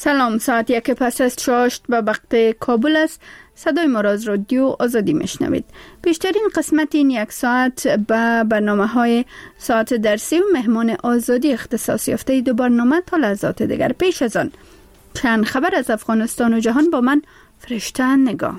سلام، ساعت 1 پس از 6 به وقت کابل است. صدای ما را از رادیو آزادی میشنوید. بیشترین قسمت این یک ساعت به برنامه‌های ساعت درسی و مهمان آزادی اختصاص یافته دو برنامه تا لحظات دیگر. پیش از آن چند خبر از افغانستان و جهان با من فرشته نگاه.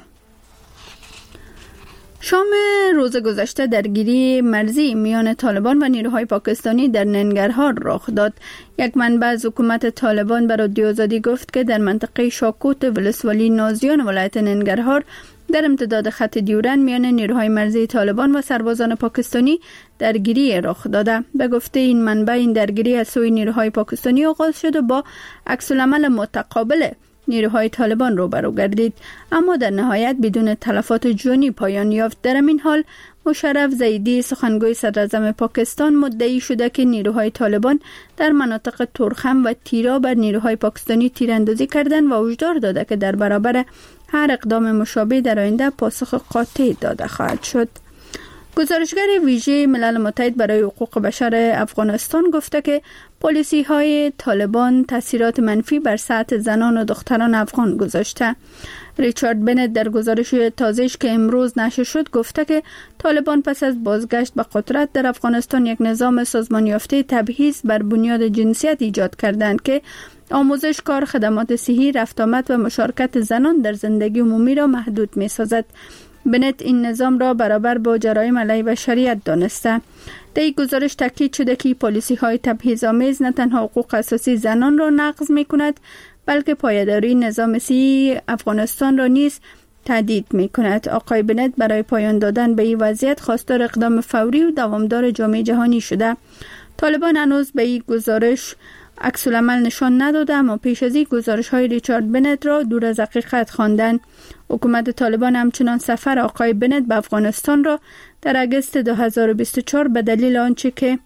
شام روز گذشته درگیری مرزی میان طالبان و نیروهای پاکستانی در ننگرهار رخ داد. یک منبع از حکومت طالبان به رادیو آزادی گفت که در منطقه شاکوت ولسوالی نازیان ولایت ننگرهار در امتداد خط دیورن میان نیروهای مرزی طالبان و سربازان پاکستانی درگیری رخ داده. به گفته این منبع، این درگیری از سوی نیروهای پاکستانی آغاز شد و با عکس‌العمل متقابل نیروهای طالبان روبرو گردید، اما در نهایت بدون تلفات جانی پایان یافت. در این حال مشرف زیدی، سخنگوی صدراعظم پاکستان، مدعی شده که نیروهای طالبان در مناطق تورخم و تیرا بر نیروهای پاکستانی تیراندازی کردند و هشدار داده که در برابر هر اقدام مشابه در آینده پاسخ قاطع داده خواهد شد. گزارشگر ویژه ملل متحد برای حقوق بشر افغانستان گفته که پالیسی های طالبان تاثیرات منفی بر سطح زنان و دختران افغان گذاشته. ریچارد بنت در گزارش تازه‌اش که امروز نشر شد گفته که طالبان پس از بازگشت به قدرت در افغانستان یک نظام سازمان یافته تبعیض بر بنیاد جنسیت ایجاد کردند که آموزش، کار، خدمات صحی، رفت آمد و مشارکت زنان در زندگی عمومی را محدود می‌سازد. بنت این نظام را برابر با جرایم علیه بشریت دانسته. در این گزارش تاکید شده که پالیسی های تبعیض‌آمیز نه تنها حقوق اساسی زنان را نقض می کند، بلکه پایداری نظام صحی افغانستان را نیز تهدید می کند. آقای بنت برای پایان دادن به این وضعیت خواستار اقدام فوری و دوامدار جامعه جهانی شده. طالبان هنوز به این گزارش عکس‌العمل نشان نداده، اما پیش از این گزارش های ریچارد بنت را دور از حقیقت خواندند. حکومت طالبان همچنان سفر آقای بنت به افغانستان را در اگست 2024 به دلیل آنچه که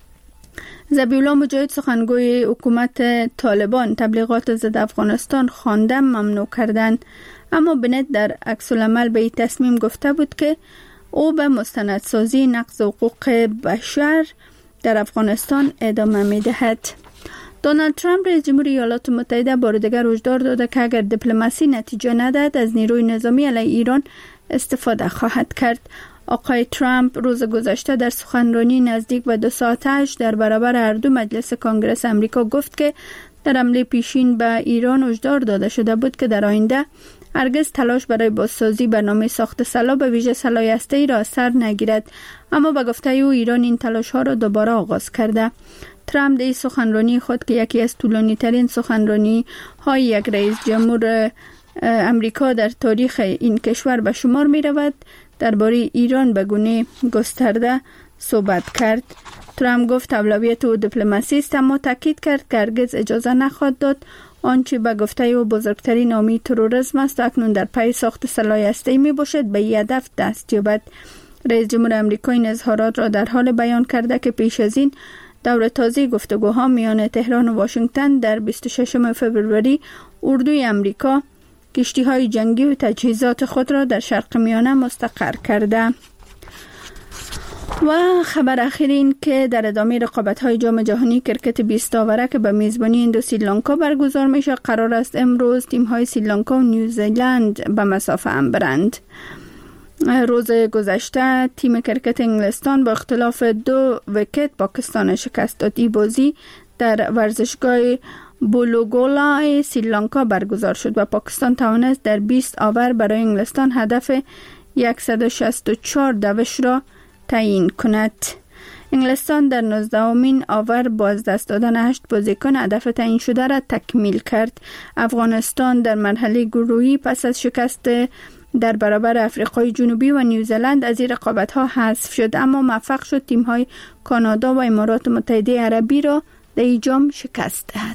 ذبیح‌الله مجاهد، سخنگوی حکومت طالبان، تبلیغات ضد افغانستان خواندن ممنوع کردند. اما بنت در عکس‌العمل به این تصمیم گفته بود که او به مستندسازی نقض حقوق بشر در افغانستان ادامه می‌دهد. دونالد ترامپ رئیس جمهوری ایالات متحده بار دیگر هشدار داده که اگر دیپلماسی نتیجه ندهد از نیروی نظامی علیه ایران استفاده خواهد کرد. آقای ترامپ روز گذشته در سخنرانی نزدیک به 2 ساعتش در برابر هر دو مجلس کنگره آمریکا گفت که در حمله پیشین به ایران هشدار داده شده بود که در آینده هرگز تلاش برای بازسازی برنامه ساخت سلاح به ویژه سلاح هسته‌ای را سر نگیرد، اما به گفته او ایران این تلاش ها را دوباره آغاز کرده. ترامپ در سخنرانی خود که یکی از طولانی ترین سخنرانی های یک رئیس جمهور امریکا در تاریخ این کشور به شمار می رود، درباره ایران به گونه گسترده صحبت کرد. ترامپ گفت اولویت او دیپلماسی است، اما تاکید کرد که هرگز اجازه نخواهد داد آنچه به گفته او بزرگترین عامل تروریسم است اکنون در پی ساخت سلاح هسته‌ای می باشد به این هدف دست یابد. رئیس جمهور امریکا این اظهارات را در حال بیان کرده که پیش از این دور تازه گفتگوها میان تهران و واشنگتن در 26 فوریه اردوی امریکا کشتی‌های جنگی و تجهیزات خود را در شرق میانه مستقر کرده. و خبر اخیر این که در ادامه رقابت‌های جام جهانی کرکت 20 آوره که به میزبانی هند و سریلانکا برگزار میشه، قرار است امروز تیم‌های سریلانکا و نیوزیلند به مسافه هم برند. روز گذشته تیم کرکت انگلستان با اختلاف 2 ویکت پاکستان شکست داد. این بازی در ورزشگاه بولوگولا سریلانکا برگزار شد و پاکستان توانست در 20 آور برای انگلستان هدف 164 دوش را تعیین کند. انگلستان در 19مین آور با از دست دادن 8 بازیکن هدف تعیین شده را تکمیل کرد. افغانستان در مرحله گروهی پس از شکست در برابر افریقای جنوبی و نیوزلند از این رقابت‌ها حذف شد، اما موفق شد تیم‌های کانادا و امارات متحده عربی را در این جام شکست دهد.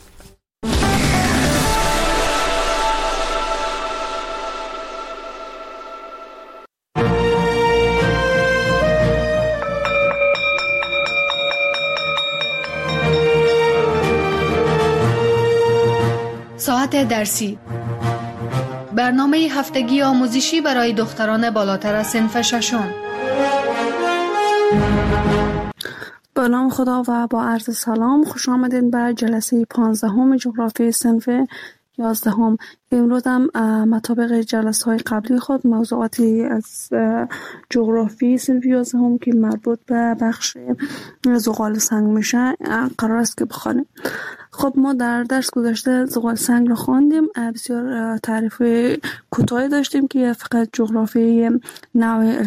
ساعت درسی، برنامه هفتگی آموزشی برای دختران بالاتر از صنف ششم. به نام خدا و با عرض سلام، خوش آمدین به جلسه 15 جغرافی صنف 11. امروز هم مطابق جلسه های قبلی خود موضوعاتی از جغرافی صنف 11 که مربوط به بخش زغال سنگ میشه قرار است که بخوانیم. خب ما در درس گذشته زغال سنگ رو خواندیم، بسیار تعریف کوتاهی داشتیم که فقط جغرافی نوع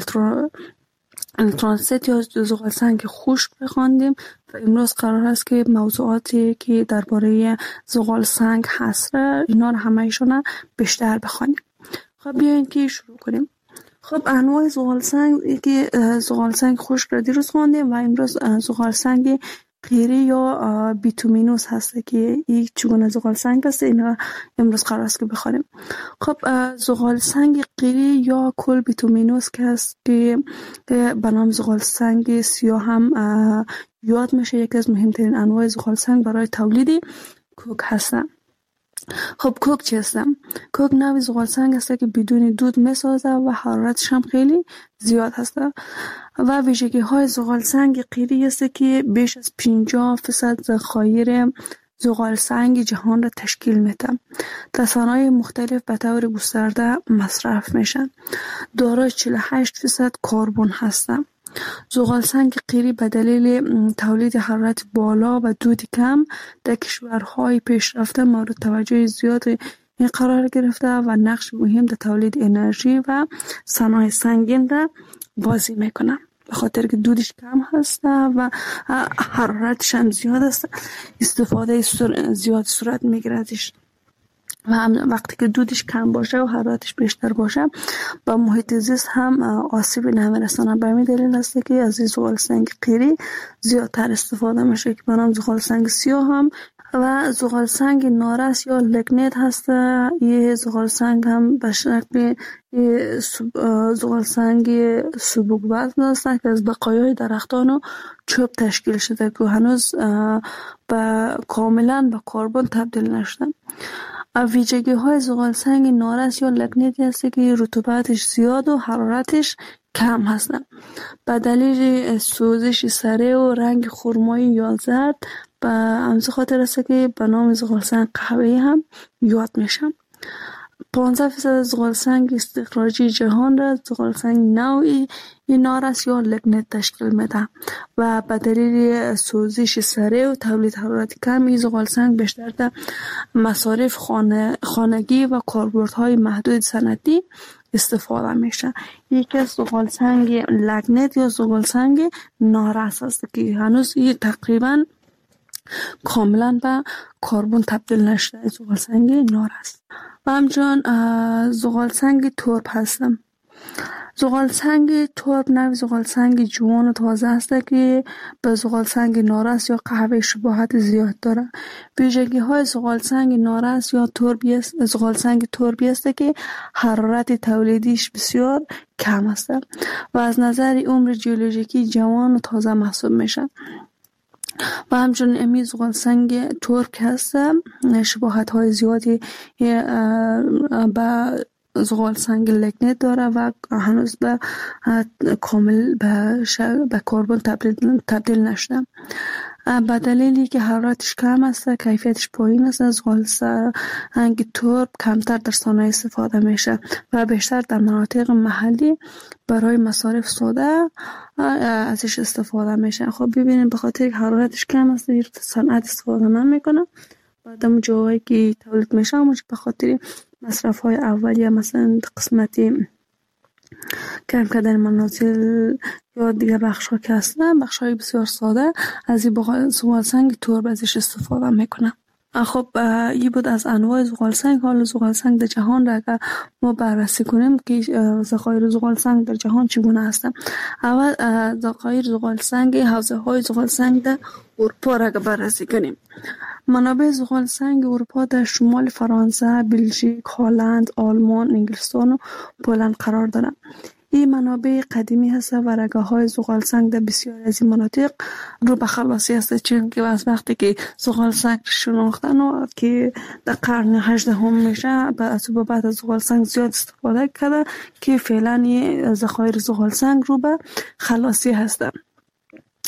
الکترونست یا زغال سنگ خشک بخواندیم و امروز قرار است که موضوعاتی که درباره زغال سنگ هست اینا رو همه‌شون بیشتر بخوانیم. خب بیاین که شروع کنیم. خب انواع زغال سنگ که زغال سنگ خشک را دیروز خواندیم و امروز زغال سنگ قیری یا بیتومینوس هست که یک چگونه زغال سنگ هست، اینا امروز قرار است که بخوانیم. خب زغال سنگ قیری یا کل بیتومینوس که هست که به نام زغال سنگ سیاه هم یاد میشه، یکی از مهمترین انواع زغال سنگ برای تولید کوک هستن. خب کوک چی هست؟ کوک نوع زغال سنگ هست که بدون دود میسازه و حرارتش هم خیلی زیاد هست و ویژگی های زغال سنگ قیری است که بیش از 50% ذخایر زغال سنگ جهان را تشکیل میده. در صنایع مختلف به طور گسترده مصرف میشن. دارای 48% کربن هستند. زغال سنگ قیری به دلیل تولید حرارت بالا و دود کم در کشورهای پیشرفته مورد توجه زیاد قرار گرفته و نقش مهم در تولید انرژی و صنایع سنگین را بازی میکنه، به خاطر که دودش کم هست و حرارتش هم زیاد است، استفاده زیاد صورت میگیره ازش و وقتی که دودش کم باشه و حرارتش بیشتر باشه با محیط زیست هم آسیبی نمیرسانه. به همین دلیل است که از زغال سنگ قیری زیادتر استفاده میشه که به نام زغال سنگ سیاه هم و زغال سنگ نارس یا لگنیت هست. یه زغال سنگ هم به شکل زغال سنگ سبک وزن هست که از بقایای درختان و چوب تشکیل شده که هنوز کاملا به کربن تبدیل نشدن. ویژگی های زغال سنگ نارس یا لگنیت هست که رطوبتش زیاد و حرارتش کم هستن. به دلیل سوزش سریع و رنگ خرمایی یا زرد به همین خاطر است که به نام زغال سنگ قهوه‌ای هم یاد میشن. 15% زغال سنگ استخراجی جهان را زغال سنگ نوعی نارس یا لگنیت تشکیل میده و به دلیل سوزش سریع و تولید حرارت کم این زغال سنگ بیشتر در مصارف خانگی و کاربردهای محدود صنعتی استفاده میشه. یکی از زغال سنگ لگنیت یا زغال سنگ نارس است که هنوز تقریبا کاملا به کربن تبدیل نشده. زغال سنگ نارس و همچنان زغال سنگ ترب هستم. زغال سنگ ترب نوع زغال سنگ جوان و تازه است که به زغال سنگ نارس یا قهوه شباهت زیاد داره. ویژگی های زغال سنگ نارس یا زغال سنگ تربی است که حرارت تولیدیش بسیار کم است و از نظر عمر ژئولوژیکی جوان و تازه محسوب میشه. و همچنین امی زغال سنگ ترک هست شباهت های زیادی به زغال سنگ لگنیت داره و هنوز به کامل به کربن تبدیل نشده. به دلیلی که حرارتش کم است، کیفیتش پایین است، زغال سنگ ترب کمتر در صنایع استفاده میشه و بیشتر در مناطق محلی برای مصارف ساده ازش استفاده میشه. خب ببینید به خاطر که حرارتش کم است در صنعت استفاده نمیکنه. بعدم جایی که تولید میشه همونش به خاطر مصرف های اولیه، مثلا قسمتی کم کردن منازل یا دیگه بخش ها که هستن، بخش های بسیار ساده از این زغال سنگ ترب ازش استفاده میکنن. خب این بود از انواع زغال سنگ. حالا زغال سنگ در جهان را اگر ما بررسی کنیم که ذخایر زغال سنگ در جهان چگونه هستند. اول ذخایر زغال سنگ، حوزه های زغال سنگ در اروپا را بررسی کنیم. منابع زغال سنگ اروپا در شمال فرانسه، بلژیک، هلند، آلمان، انگلستان و پولند قرار دارند. این منابع قدیمی هست و رگه‌های زغال سنگ در بسیاری از این مناطق رو به خلاصی هست، چون که از وقتی که زغال سنگ شناختن و که در قرن 18 میشه بعد از زغال سنگ زیاد استفاده کرده که فعلا ذخایر زغال سنگ رو به خلاصی هستن.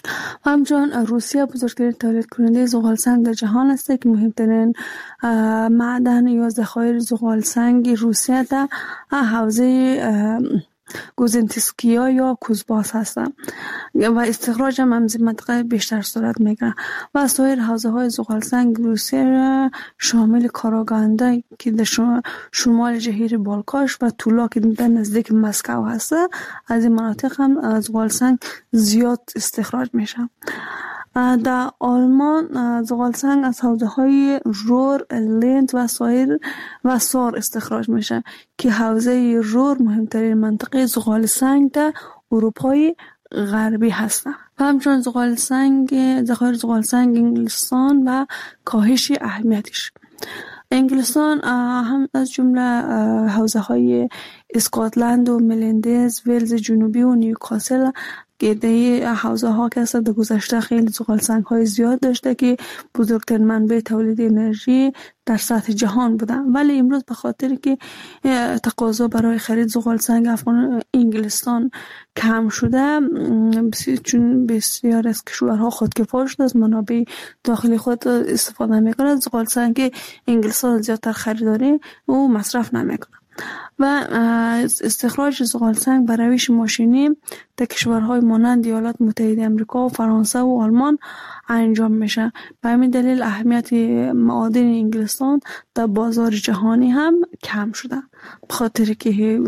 همچنین روسیه بزرگترین تولید کننده زغال سنگ در جهان است که مهمترین معدن یا ذخایر زغال سنگ روسیه در حوزه گوزنتسکیا یا کوزباس هستند و استخراج هم از منطقه بیشتر صورت میگیره و سایر حوزه های زغال سنگ روسیه را شامل کاراگانده که در شمال جزیره بالکاش و تولا که در نزدیک مسکو هست. از این مناطق هم زغال سنگ زیاد استخراج میشه. در آلمان زغال سنگ از حوزه های رور، لند و سار استخراج میشه که حوزه رور مهمترین منطقه زغال سنگ در اروپای غربی هست. و همچنین ذخایر زغال سنگ انگلستان و کاهش اهمیتش. انگلستان هم از جمله حوزه های اسکاتلند و ملندز، ولز جنوبی و نیوکاسل که در حوزه ها که در گذشته خیلی زغال سنگ های زیاد داشته که بزرگترین منبع تولید انرژی در سطح جهان بوده، ولی امروز به خاطر که تقاضا برای خرید زغال سنگ انگلستان کم شده، چون بسیار از کشورها خودکفا شده، از منابع داخلی خود استفاده میکنه، زغال سنگ انگلستان زیادتر خریداری و مصرف نمیکنه و استخراج زغال سنگ به روش ماشینی در کشورهای مانند ایالات متحده آمریکا و فرانسه و آلمان انجام میشه. به همین دلیل اهمیت معادن انگلستان در بازار جهانی هم کم شده، به خاطر که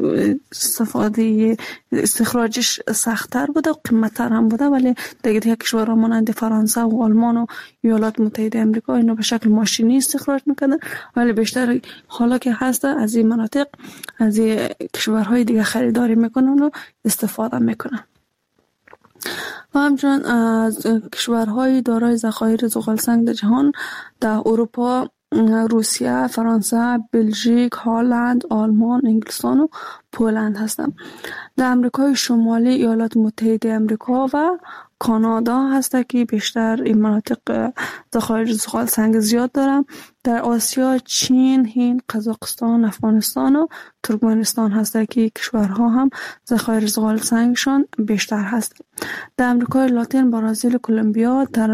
استخراجش سخت‌تر بوده و قیمت‌تر هم بوده، ولی دیگه کشورها مانند فرانسه و آلمان و ایالات متحده آمریکا اینو به شکل ماشینی استخراج میکنن، ولی بیشتر حالا که هست از این مناطق از کشورهای دیگه خریداری میکنن و استفاده میکنن. و همچنین از کشورهای دارای ذخایر زغال سنگ در جهان در اروپا روسیه، فرانسه، بلژیک، هلند، آلمان، انگلستان و پولند هستند. در امریکای شمالی ایالات متحده آمریکا و کانادا هست که بیشتر این مناطق ذخایر زغال سنگ زیاد دارن. در آسیا چین، هند، قزاقستان، افغانستان و ترکمنستان هست که کشورها هم ذخایر زغال سنگشان بیشتر هست. در امریکای لاتین برزیل، کلمبیا، در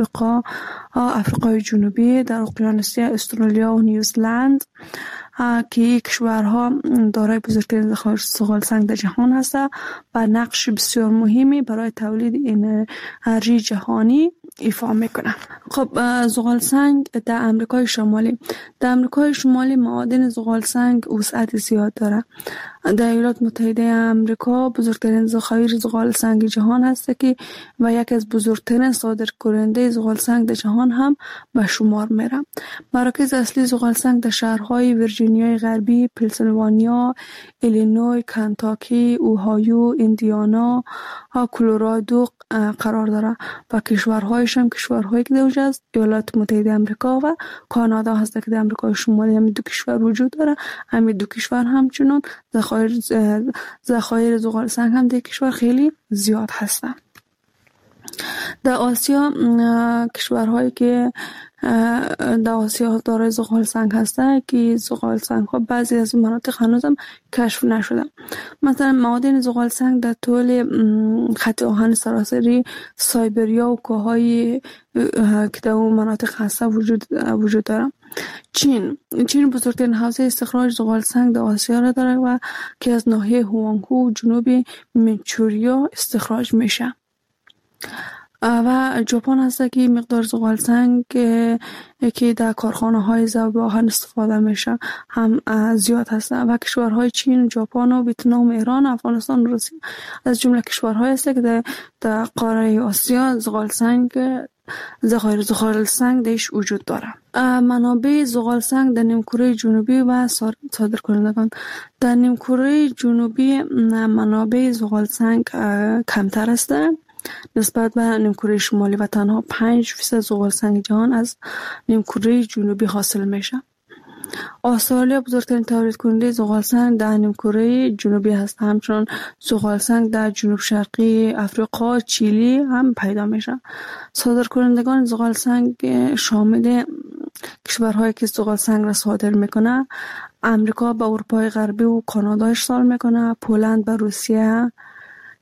آفریقای جنوبی، در اقیانوسیه استرالیا و نیوزلند که کشورها دارای بزرگترین ذخایر زغال سنگ در جهان هست و نقش بسیار مهمی برای تولید انرژی جهانی ایفا میکنه. خب زغال سنگ در امریکای شمالی معادن زغال سنگ وسعت زیاد داره. در ایالات متحده آمریکا بزرگترین ذخایر زغال سنگ جهان هست که و یکی از بزرگترین صادرکننده زغال سنگ در جهان هم به شمار میره. مراکز اصلی زغال سنگ در شهرهای ویرجینیای غربی، پنسیلوانیا، ایلینوی، کنتاکی، اوهایو، ایندیانا، کلرادو قرار داره و کشورهایش هم کشورهایی که در از ایالات متحده آمریکا و کانادا هست که در امریکای شمالی هم دو کشور وجود داره. همین دو کشور همچنان ذخایر زغال سنگ هم در کشور خیلی زیاد هستن. در آسیا کشورهایی که در آسیا دارای زغال سنگ هستن که زغال سنگ ها بعضی از مناطق هنوز هم کشف نشده. مثلا معادن زغال سنگ در طول خط آهن سراسری سایبریا و کوههای که در اون مناطق هسته وجود داره. چین بزرگترین حوزه استخراج زغال سنگ در آسیا را داره و که از ناحیه هوانگهو و جنوب منچوریا استخراج میشه. و ژاپن هست که مقدار زغال سنگ که در کارخانه های ذوب آهن استفاده میشه هم زیاد هست و کشورهای چین، ژاپن و ویتنام، ایران، افغانستان و روسیه از جمله کشورهای هست که در قاره آسیا ذخایر زغال سنگ درش وجود داره. منابع زغال سنگ در نیمکره جنوبی و صادرکنندگان. در نیمکره جنوبی منابع زغال سنگ کمتر است نسبت به نیمکره شمالی و تنها 5% زغال سنگ جهان از نیمکره جنوبی حاصل میشه. استرالیا بزرگترین تولید کننده زغال سنگ در نیمکره جنوبی هست. همچنین زغال سنگ در جنوب شرقی افریقا، چیلی هم پیدا میشه. صادرکنندگان زغال سنگ شامل کشورهایی که زغال سنگ را صادر میکنه: امریکا به اروپای غربی و کانادا ارسال میکنه، پولند به روسیه،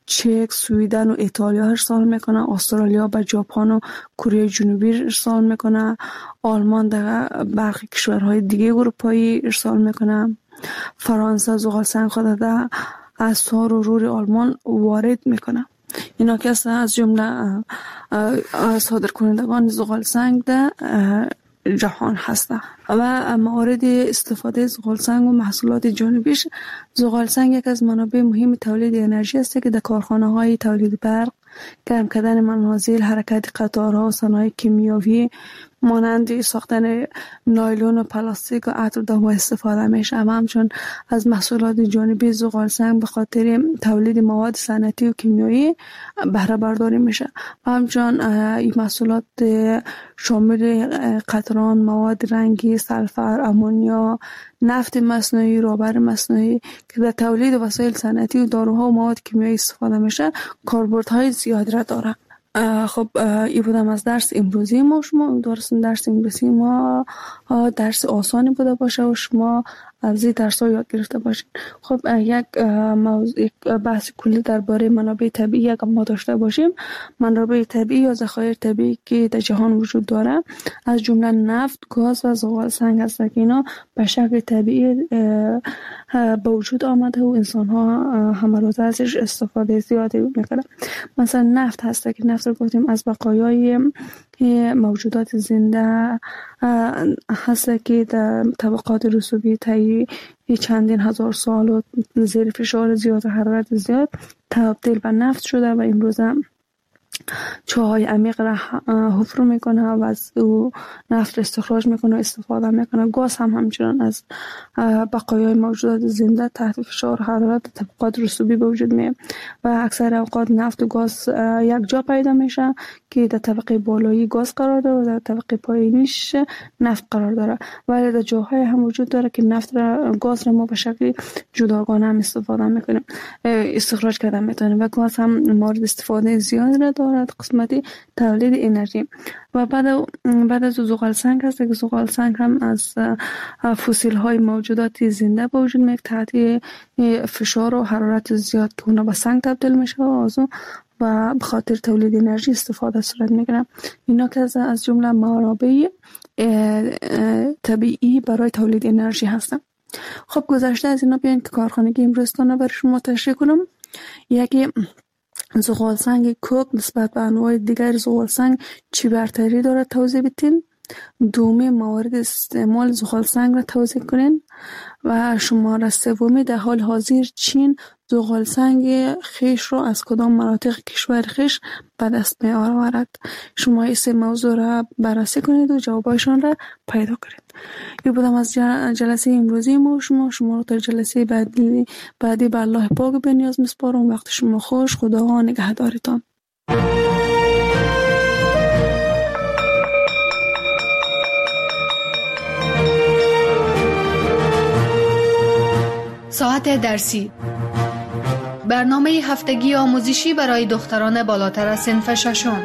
چک، سوئیدن و ایتالیا ارسال میکنه. استرالیا به ژاپن و کره جنوبی ارسال میکنه. آلمان در برخی کشورهای دیگه اروپایی ارسال میکنه. فرانسه زغال سنگ خود در از سار و رور آلمان وارد میکنه. اینا که از جمله صادر کنندگان زغال سنگ در جهان هسته. و موارد استفاده زغال سنگ و محصولات جانبیش، زغال سنگ یک از منابع مهم تولید انرژی است که در کارخانه های تولید برق، گرم کردن منازل، حرکت قطارها و صنایع کیمیاوی مانند ساختن نایلون و پلاستیک و عطر دوا استفاده میشه. و همچون از محصولات جانبی زغال سنگ به خاطر تولید مواد صنعتی و کیمیایی بهره برداری میشه. و همچون این محصولات شامل قطران، مواد رنگی، سلفر، امونیا، نفت مصنوعی، رابر مصنوعی که در تولید وسایل صنعتی و داروها و مواد کیمیایی استفاده میشه کاربردهای زیادی را داره. خب این بودم از درس امروزی ما. شما درس امروزی ما درس آسانی بوده باشه و شما از این درس ها یاد گرفته باشین. خب یک بحث کلی درباره منابع طبیعی اگر ما داشته باشیم، منابع طبیعی یا ذخایر طبیعی که در جهان وجود داره از جمله نفت، گاز و زغال سنگ هست که اینا به شکل طبیعی به وجود آمده و انسان ها همه روز ازش استفاده زیادی میکنه. مثلا نفت هست که نفت رو گفتیم از بقایای موجودات زنده هست که در طبقات رسوبی طی چندین هزار سال و زیر فشار زیاد و حرارت زیاد تبدیل به نفت شده و امروز هم چاهای عمیق را حفر میکنه و از او نفت استخراج میکنه و استفاده میکنه. گاز هم همچنان از بقایای موجودات زنده تحت فشار حرارت طبقات رسوبی به وجود میاد و اکثر اوقات نفت و گاز یک جا پیدا میشه که در طبقه بالایی گاز قرار داره و در طبقه پایینیش نفت قرار داره، ولی در جاهای هم وجود داره که نفت را گاز را ما به شکل جداگانه هم استفاده میکنیم، استخراج کردن میتونیم و گاز هم مورد استفاده زیادی را دارد قسمتی تولید انرژی. و بعد از زغال سنگ هست که زغال سنگ هم از فسیل های موجودات زنده به وجود میاد تحت فشار و حرارت زیاد که اونا به سنگ تبدیل میشه و به خاطر تولید انرژی استفاده صورت میگیره. اینا که از جمله منابع طبیعی برای تولید انرژی هستن. خب گذشته از اینا بیاین که کارخانگی امروزتانه برای شما تشریح کنم. یکی زغال سنگ کوک نسبت به انواع دیگر زغال سنگ چی برتری داره توضیح بدین. دومی موارد استعمال زغال سنگ را توضیح کنین. و شماره سومی در حال حاضر چین زغال سنگ خیش را از کدام مناطق کشور خیش به دست می آورد. شما این سه موضوع را بررسی کنید و جوابایشان را پیدا کنید. این بودم از جلسه امروزی ما. شما را تا جلسه بعدی به الله پاک به نیاز میسپارم. وقت شما خوش. خدا نگهدارتان. ساعت درسی، برنامه هفتگی آموزشی برای دختران بالاتر از صنف ششم.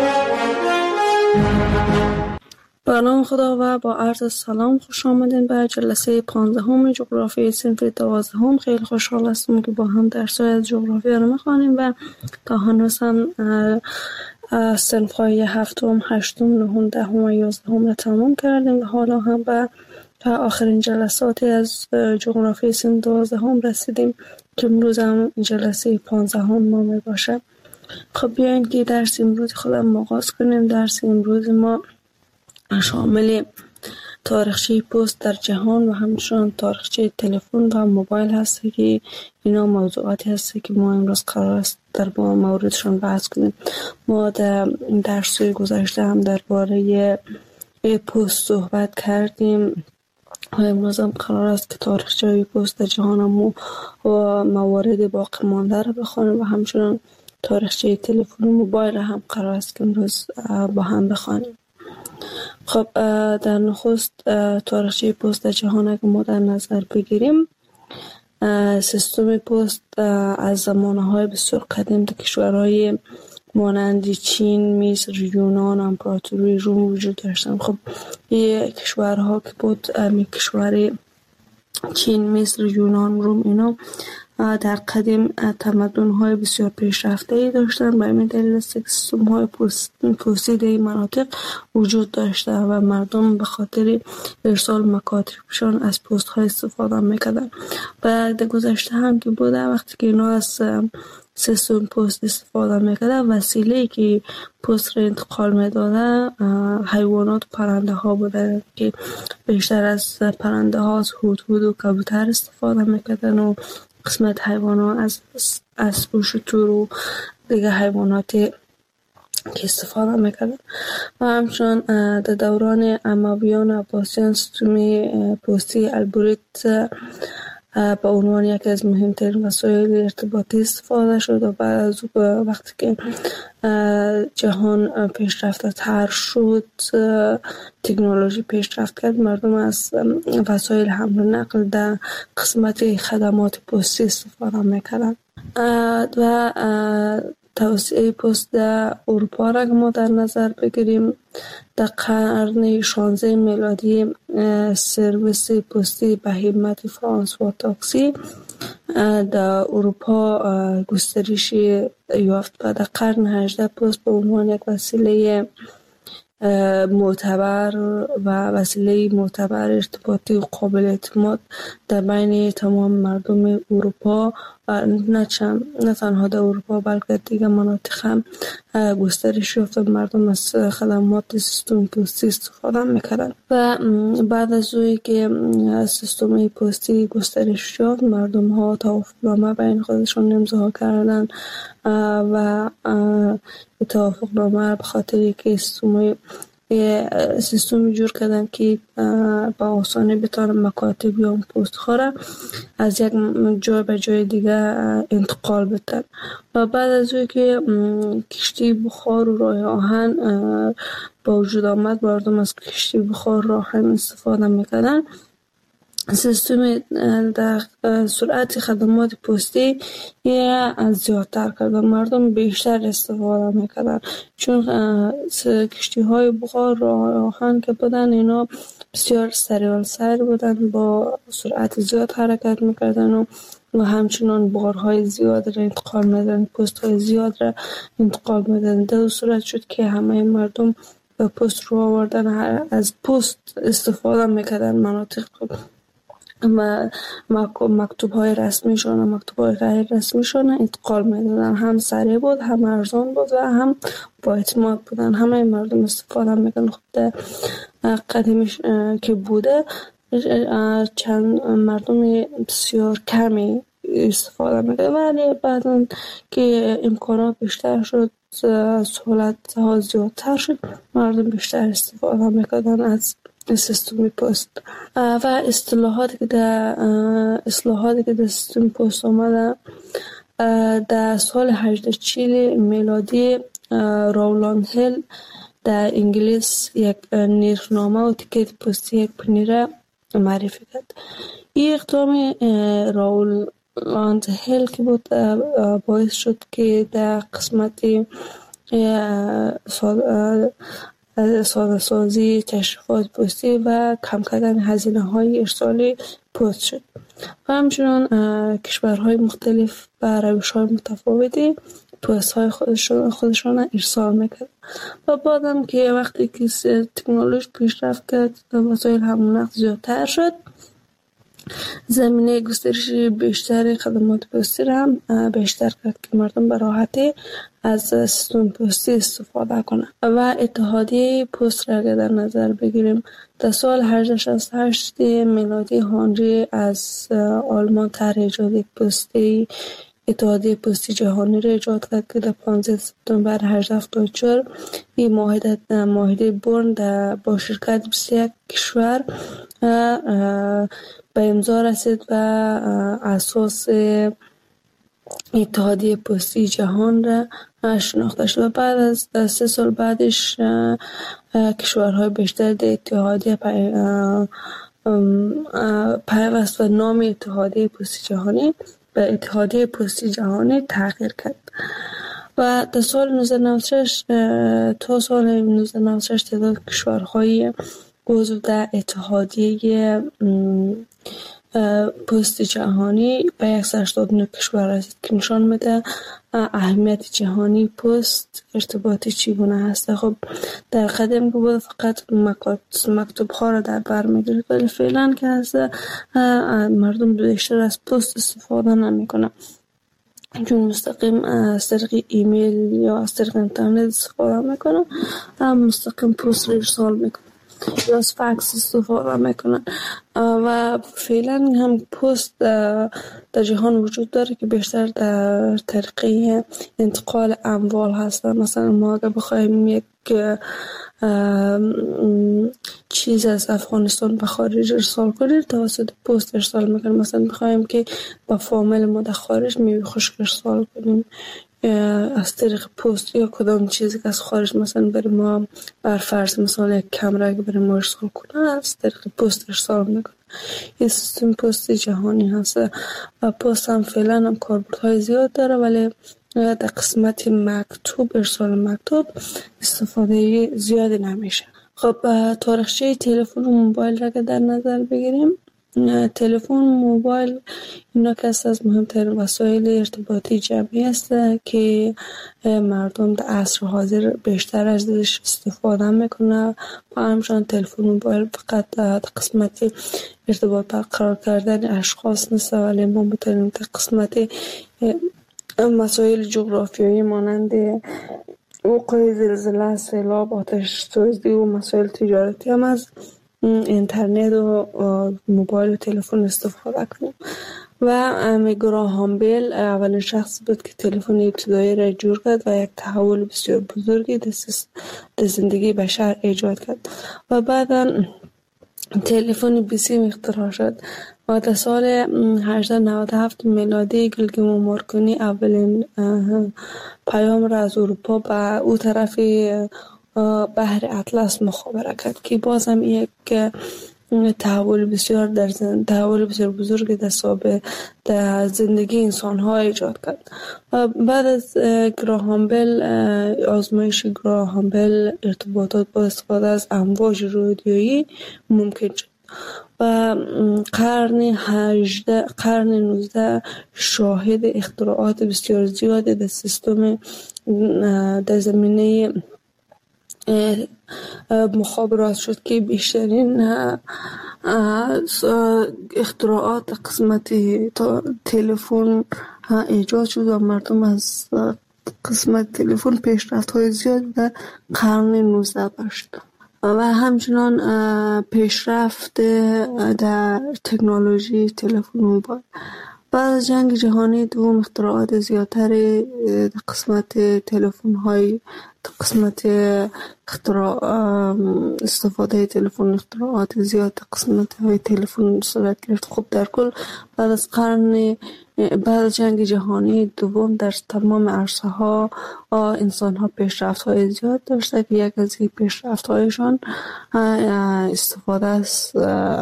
به نام خدا و با عرض سلام خوش آمدین به جلسه 15 جغرافی صنف 12. خیلی خوشحال هستم که با هم درس‌های از جغرافی رو می‌خوانیم و تا هنوز هم صنف‌های 7، 8، 9، 10 و 11 را تمام کردیم و حالا هم به آخرین جلساتی از جغرافی صنف 12 رسیدیم که امروز هم جلسه 15 ما می باشه. خب بیاین که درس امروز خودم آغاز کنیم. درس امروز ما شامل تاریخچه پست در جهان و همچنان تاریخچه تلفن و موبایل هست که اینا موضوعاتی هست که ما امروز قرار است در موردشون بحث کنیم. ما در درس گذشته هم درباره پست صحبت کردیم و امروز هم قرار است که تاریخچه پست در جهان و موارد باقی مانده را بخوانیم و همچنان تاریخچه تلفن و موبایل هم قرار است که امروز با هم بخوانیم. خب در نخست تاریخچه پست در جهان اگر ما در نظر بگیریم، سیستم پست از زمانهای بسیار قدیم در کشورهای مانند چین، مصر، یونان، امپراتوری روم وجود داشتن. خب این کشورها که بود کشور چین، مصر، یونان، روم اینا در قدیم تمدن‌های بسیار پیشرفته‌ای داشتند. به همین دلیل است که سیستم‌های پستی در این مناطق وجود داشته و مردم به خاطر ارسال مکاتبشان از پست‌های استفاده می‌کردند. و در گذشته هم که بوده، وقتی که اینا از سیستم پست استفاده می‌کردند، وسیله‌ای که پست را انتقال می‌داده حیوانات و پرنده ها بوده که بیشتر از پرنده ها از هدهد و کبوتر استفاده می‌کردن و قسمت حیوانات از اسب و شتر و دیگه حیواناتی که استفاده می‌کردن. و همچنان در دوران امویان و عباسیان سیستم پستی البرز به عنوان یکی از مهمترین وسایل ارتباطی استفاده شد و بعد از وقتی که جهان پیشرفته تر شد، تکنولوژی پیشرفت کرد، مردم از وسایل حمل و نقل در قسمت خدمات پستی استفاده میکردن و توسعه پست در اروپا را ما در نظر بگیریم، در قرن 16 میلادی سرویس پستی به همت فرانسوا تاکسی در اروپا گسترش یافت و در قرن 18 پست به عنوان یک وسیله معتبر ارتباطی و قابل اعتماد در بین تمام مردم اروپا و نه تنها در اروپا بلکه دیگر مناطق هم گسترش یافت و مردم از خدمات سیستم پستی استفاده میکردن. و بعد از اوی که سیستم پستی گسترش یافت، مردم ها توافقنامه بین خودشون امضا کردن و توافقنامه به خاطر که سیستمی جور کردن که با آسانی بتونن مکاتب یا پست ها را از یک جای به جای دیگه انتقال بدن. و بعد از اون که کشتی بخار و راه آهن با وجود آمد، مردم از کشتی بخار راه آهن استفاده میکردن. سیستم در سرعت خدمات پستی از زیادتر کرد و مردم بیشتر استفاده میکردن، چون کشتی های بخار راه آهن که بودن اینا بسیار سریع بودن، با سرعت زیاد حرکت میکردن و همچنان بارهای زیاد را انتقال میدن، پست های زیاد را انتقال میدن. در صورت شد که همه مردم به پست رو آوردن، از پست استفاده میکردن. مناطق مکتوب های رسمیشون و مکتوب های غیر رسمیشون انتقال میدادن. هم سریع بود، هم ارزان بود و هم با اعتماد بودن. همه مردم استفاده میکنن. خب در قدیمش که بوده، چند مردم بسیار کمی استفاده میکنن، ولی بعدن که امکانات بیشتر شد، سهولت ها زیادتر شد، مردم بیشتر استفاده میکنن از سیستم پست. و اصلاحاتی که در سیستم پست آمده، در سال 1840 میلادی راولاند هیل در انگلیس یک نرخنامه و تیکت پستی یک پنی را معرفی کرد. این اقدام راولاند هیل که بود باعث شد که در قسمت ساده سازی تشریفات پستی و کم کردن هزینه های ارسال پست شد و همچنان کشورهای مختلف و روش های متفاوتی پست های خودشان ارسال میکرد. و بعدم که وقتی که تکنولوژی پیشرفت کرد، وسایل حمل و نقل زیادتر شد، زمینه گسترش بیشتر خدمات پستی را هم بیشتر کرد که مردم به راحتی از سیستم پستی استفاده کنند. و اتحادیه پست را اگر در نظر بگیریم، در سال 1868 میلادی هنری از آلمان طرح ایجاد پستی اتحادیه پستی جهانی را ایجاد کرد که در 15 سپتامبر 1874 این معاهده برن با شرکت 21 کشور به امضا رسید و اساس اتحادیه پستی جهان را شناخته شد. و بعد از 3 سال بعدش کشورهای بیشتر در اتحادیه پیوست و نام اتحادیه پستی جهانی به اتحادیه پستی جهانی تغییر کرد. و در سال 1996 تا سال 1996 تعداد کشورهای عضو در اتحادیه پست جهانی به 189 کشور است که نشان میده اهمیت جهانی پست ارتباطی چگونه هست. خب در قدم بود فقط مکتوب ها را در بر میگیرد، ولی فعلا که هست مردم بیشتر از پست استفاده نمی کنن، چون مستقیم از طریق ایمیل یا از طریق اینترنت استفاده میکنن، مستقیم پست را ارسال میکنن یا از فکس استفاده میکنن. و فعلا هم پست در جهان وجود داره که بیشتر در طریق انتقال اموال هستن. مثلا ما اگر بخوایم یک چیز از افغانستان به خارج ارسال کنیم توسط پست ارسال میکنیم. مثلا بخوایم که با فامیل ما در خارج میوه خشک ارسال کنیم از طریق پست، یا کدام چیزی که از خارج مثلا برای ما بر فرض مثلا یک کامera که برای ما ارسال کنه از طریق پست ارسال میکنه. این سیستم پست جهانی هست و پست هم فعلا هم کاربردهای زیاد داره، ولی در قسمت مکتوب، ارسال مکتوب استفاده زیادی نمیشه. خب تاریخچه تلفن و موبایل را که در نظر بگیریم، تلفن و موبایل اینا که از مهمترین وسایل ارتباطی جمعی است که مردم در عصر حاضر بیشتر ازش استفاده میکنه. و همچنان تلفن و موبایل فقط در قسمت ارتباط برقرار کردن اشخاص نیست، ولی ما میتونیم در قسمت مسائل جغرافیایی مانند وقوع زلزله، سیلاب، آتش سوزی و مسائل تجارتی هم از اینترنت و موبایل و تلفن استفاده کنیم. و گراهام بیل اولین شخص بود که تلفن ابتدایی را جور کرد و یک تحول بسیار بزرگی در زندگی بشر ایجاد کرد. و بعدا تلفن بیسیم اختراع شد و در سال 1897 میلادی گیلگمو مارکونی اولین پیام را از اروپا به او طرف بحر اطلس مخابره کرد که باز هم یک تحول بسیار بزرگی در زندگی انسان ها ایجاد کرد. و بعد از گراهام بیل، آزمایش گراهام بیل، ارتباطات با استفاده از امواج رادیویی ممکن شد و قرن 19 شاهد اختراعات بسیار زیادی در سیستم در زمینه مخابرات شد که بیشترین اختراعات قسمت تلفن ایجاد شد و مردم از قسمت تلفن پیشرفت‌های زیاد در قرن 19 برشد. و همچنان پیشرفت در تکنولوژی تلفن موبایل. بعد از جنگ جهانی دوم اختراعات زیادتر قسمت تلفن های قسمت استفاده تلفن اختراعات زیاد قسمت های تلفن صورت گرفت. خب در کل بعد از جنگ جهانی دوم در تمام عرصه ها انسان ها پیشرفت های زیاد داشته که یک از این پیشرفت هایشان استفاده از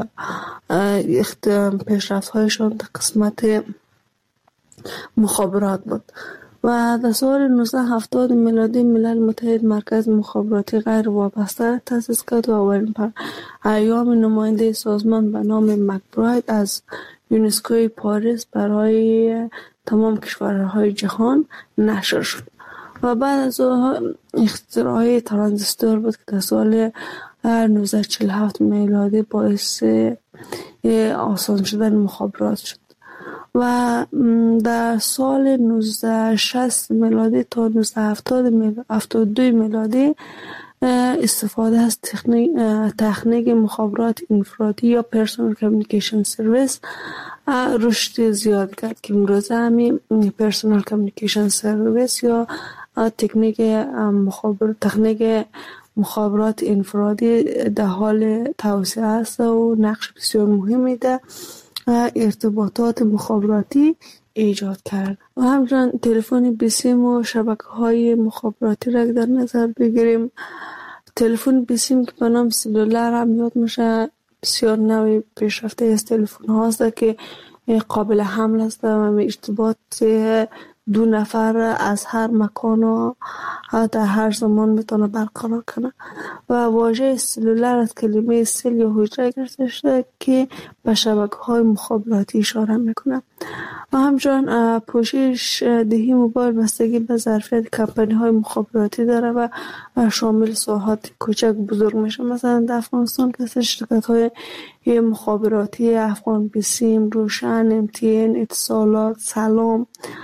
پیشرفت هایشان در قسمت مخابرات بود. و در سال 1970 میلادی ملل متحد مرکز مخابراتی غیر وابسته تأسیس کرد و اولین ایام نماینده سازمان به نام مکبراید از یونسکوی پاریس برای تمام کشورهای جهان نشر شد. و بعد از اختراع ترانزیستور بود که در سال 1947 میلادی باعث آسان شدن مخابرات شد. و در سال 1960 میلادی تا 1972 میلادی استفاده از تکنیک مخابرات انفرادی یا پرسونال کامیونیکیشن سرویس رشد زیاد کرد که امروزه همین پرسونال کامیونیکیشن سرویس یا تکنیک مخابرات انفرادی در حال توسعه است و نقش بسیار مهمی در ارتباطات مخابراتی ایجاد کرد. و همچنین تلفن بیسیم و شبکه‌های مخابراتی را در نظر بگیریم، تلفن بیسیم که به نام سلولر هم یاد میشه بسیار نوع پیشرفته از تلفن هاست که قابل حمل است و ارتباط دو نفر از هر مکان و در هر زمان میتونه برقرار کنه. و واژه سلولر از کلمه سل یا حجره گرفته شده که به شبکه‌های مخابراتی اشاره میکنه. و همچنین پوشش دهی موبایل بستگی به ظرفیت کمپانی‌های مخابراتی داره و شامل ساحات کوچک بزرگ میشه. مثلا در افغانستان که شرکت‌های مخابراتی افغان بیسیم، روشن، MTN، اتصالات، سلام،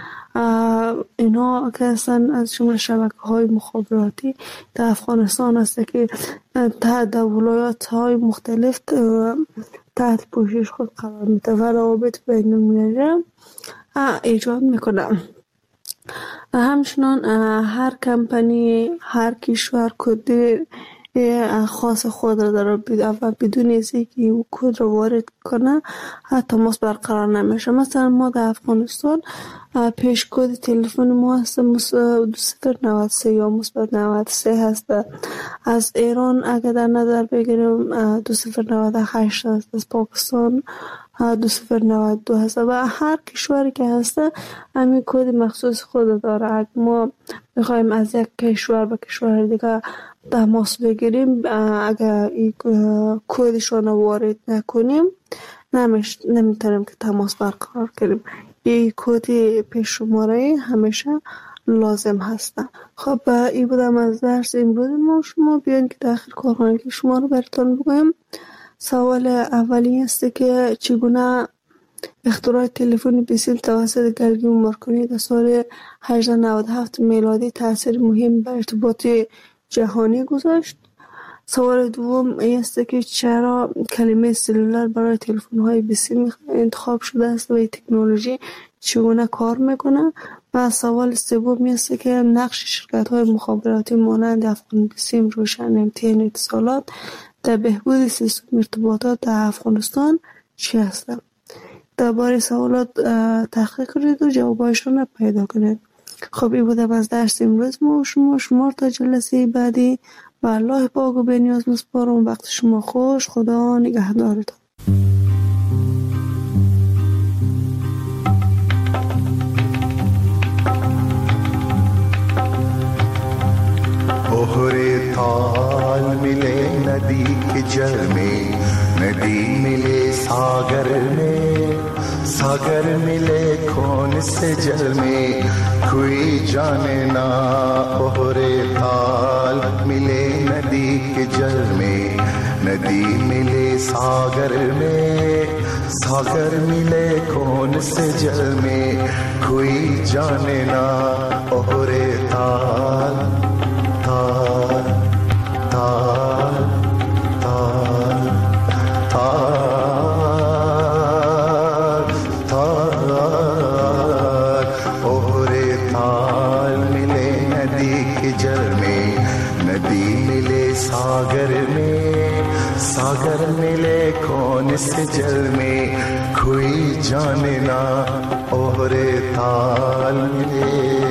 اینا که اصلا از شمول شبکه‌های مخابراتی در افغانستان هست که تحت ولایت‌های مختلف تحت پوشش خود قرار میده و روابط بین المللی ایجاد میکنه. همچنان هر کمپانی، هر کشور کد خاص خود را داره و بدون اینکه او کد را وارد کنه تماس برقرار نمیشه. مثلا ما در افغانستان پیش کد تلفن ما هست 2093 یا مثبت 93 هست. از ایران اگر در نظر بگیریم 2098 هست. از پاکستان 2092 هست و هر کشوری که هست همین کد مخصوص خود داره. اگر ما بخوایم از یک کشور به کشور دیگه تماس بگیریم، اگر این کدشون وارد نکنیم نمیتونیم که تماس برقرار کنیم. این کد پیش شماره همیشه لازم هست. خب این بودم از درس امروز ما. شما بیاین که داخل کارخانه شما رو براتون بگویم. سوال اولی است که چگونه اختراع تلفن بیسیم توسط گرگین مارکونی در سال 1897 میلادی تأثیر مهم بر ارتباط جهانی گذاشت. سوال دوم است که چرا کلمه سلولر برای تلفن‌های بیسیم انتخاب شده است و این تکنولوژی چگونه کار میکنه. و سوال سوم است که نقش شرکت‌های مخابراتی مانند افغان بیسیم، روشن، MTN، اتصالات در بهبود سیستم ارتباطات در افغانستان چی هستند؟ درباره سوالات تحقیق کنید و جوابایشون را پیدا کنید. خب این بوده از درس امروز ما. شما تا جلسه بعدی و الله پاک و بنیاز مسپارم. وقت شما خوش. خدا نگهدارتان. ओहरे ताल मिले नदी के जल में, नदी मिले सागर में, सागर मिले खून से जल में, कोई जाने ना। ओहरे ताल मिले नदी के जल में, नदी मिले सागर में, सागर मिले खून से जल में, कोई जाने ना। ओहरे ताल ताल ताल ताल ताल ताल ओहरे ताल मिले नदी के जल में, नदी मिले सागर में, सागर मिले कौन से जल में, कोई जाने ना। ओहरे ताल मिले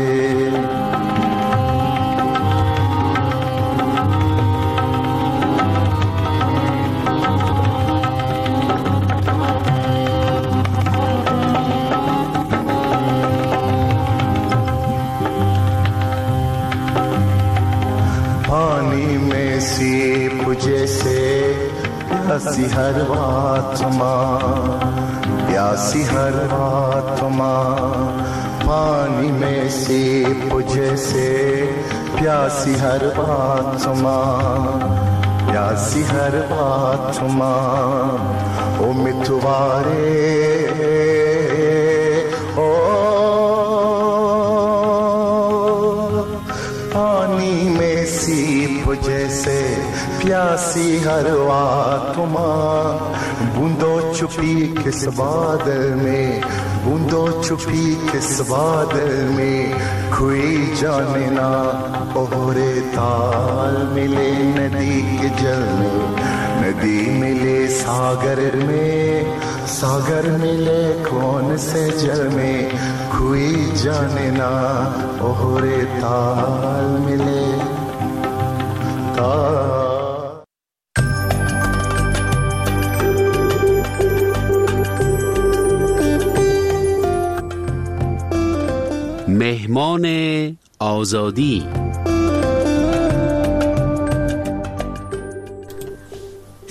जैसे प्यासी हर बात माँ, प्यासी हर बात माँ, पानी में सीप जैसे प्यासी हर बात माँ, प्यासी हर बात माँ। ओ मितवारे ओ पानी में सीप जैसे प्यासी हर बात माँ, बूंदो छुपी किस बादल में, बूंदो छुपी किस बादल में, कोई जाने ना। ओहरे ताल मिले नदी के जल में, नदी मिले सागर में, सागर मिले कौन से जल में, कोई जाने ना। ओहरे ताल मिले ताल। مهمان آزادی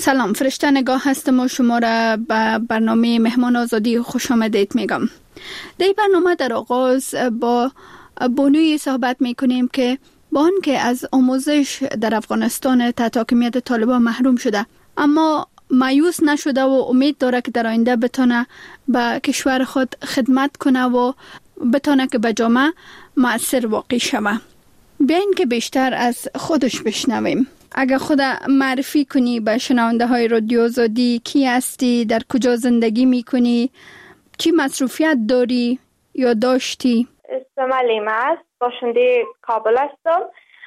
سلام، فرشته نگاه هستم و شما را به برنامه مهمان آزادی خوش آمدید میگم. در این برنامه در آغاز با بانوی صحبت میکنیم که با آنکه از آموزش در افغانستان تحت حاکمیت طالبان محروم شده، اما مایوس نشده و امید داره که در آینده بتونه به کشور خود خدمت کنه و بتونه که به جامعه مؤثر واقع شوه. بیاین که بیشتر از خودش بشنویم. اگر خود معرفی کنی به شنونده های رادیو آزادی، کی هستی، در کجا زندگی میکنی، چی مصروفیت داری یا داشتی؟ اسم لیما است، باشنده کابل هستم.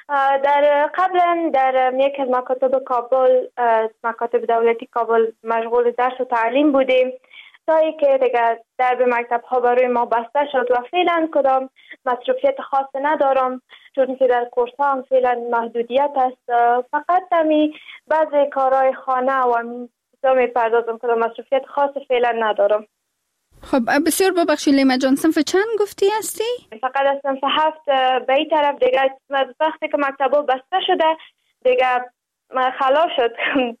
قبلا در یک از مکاتب کابل، مکاتب دولتی کابل مشغول درس و تعلیم بودیم تا اینکه دیگر درب مکتب ها برای ما بسته شد و فعلا کدام مصروفیت خاص ندارم، چون که در کورس ها هم فعلا محدودیت است. فقط همی بعضی کارهای خانه و می پردازم، کدام مصروفیت خاص فعلا ندارم. خب بسیار ببخشید لیما جان، صنف چند گفتی هستی؟ فقط از صنف 7 به این طرف. دیگه وقتی که مکتب ها بسته شده دیگه خلاص شد.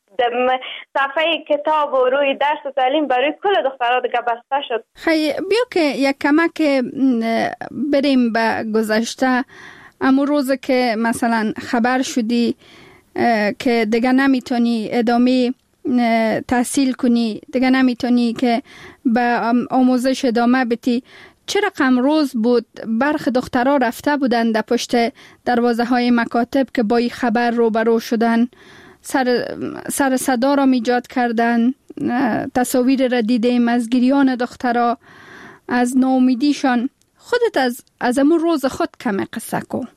صفحه کتاب و روی درس و تعلیم برای کل دخترها دیگه بسته شد. خیلی بیا که یک کمک بریم به گذشته. اما روز که مثلا خبر شدی که دیگه نمیتونی ادامه تحصیل کنی، دیگه نمیتونی که به آموزش ادامه بدی، چه رقم روز بود برخی دخترها رفته بودن در پشت دروازه های مکاتب که با این خبر روبرو شدن، سر صدا را ایجاد کردن، تصاویر را دیدیم از گریان دخترها، از ناامیدیشان. خودت از امون روز خود کم قصه کن.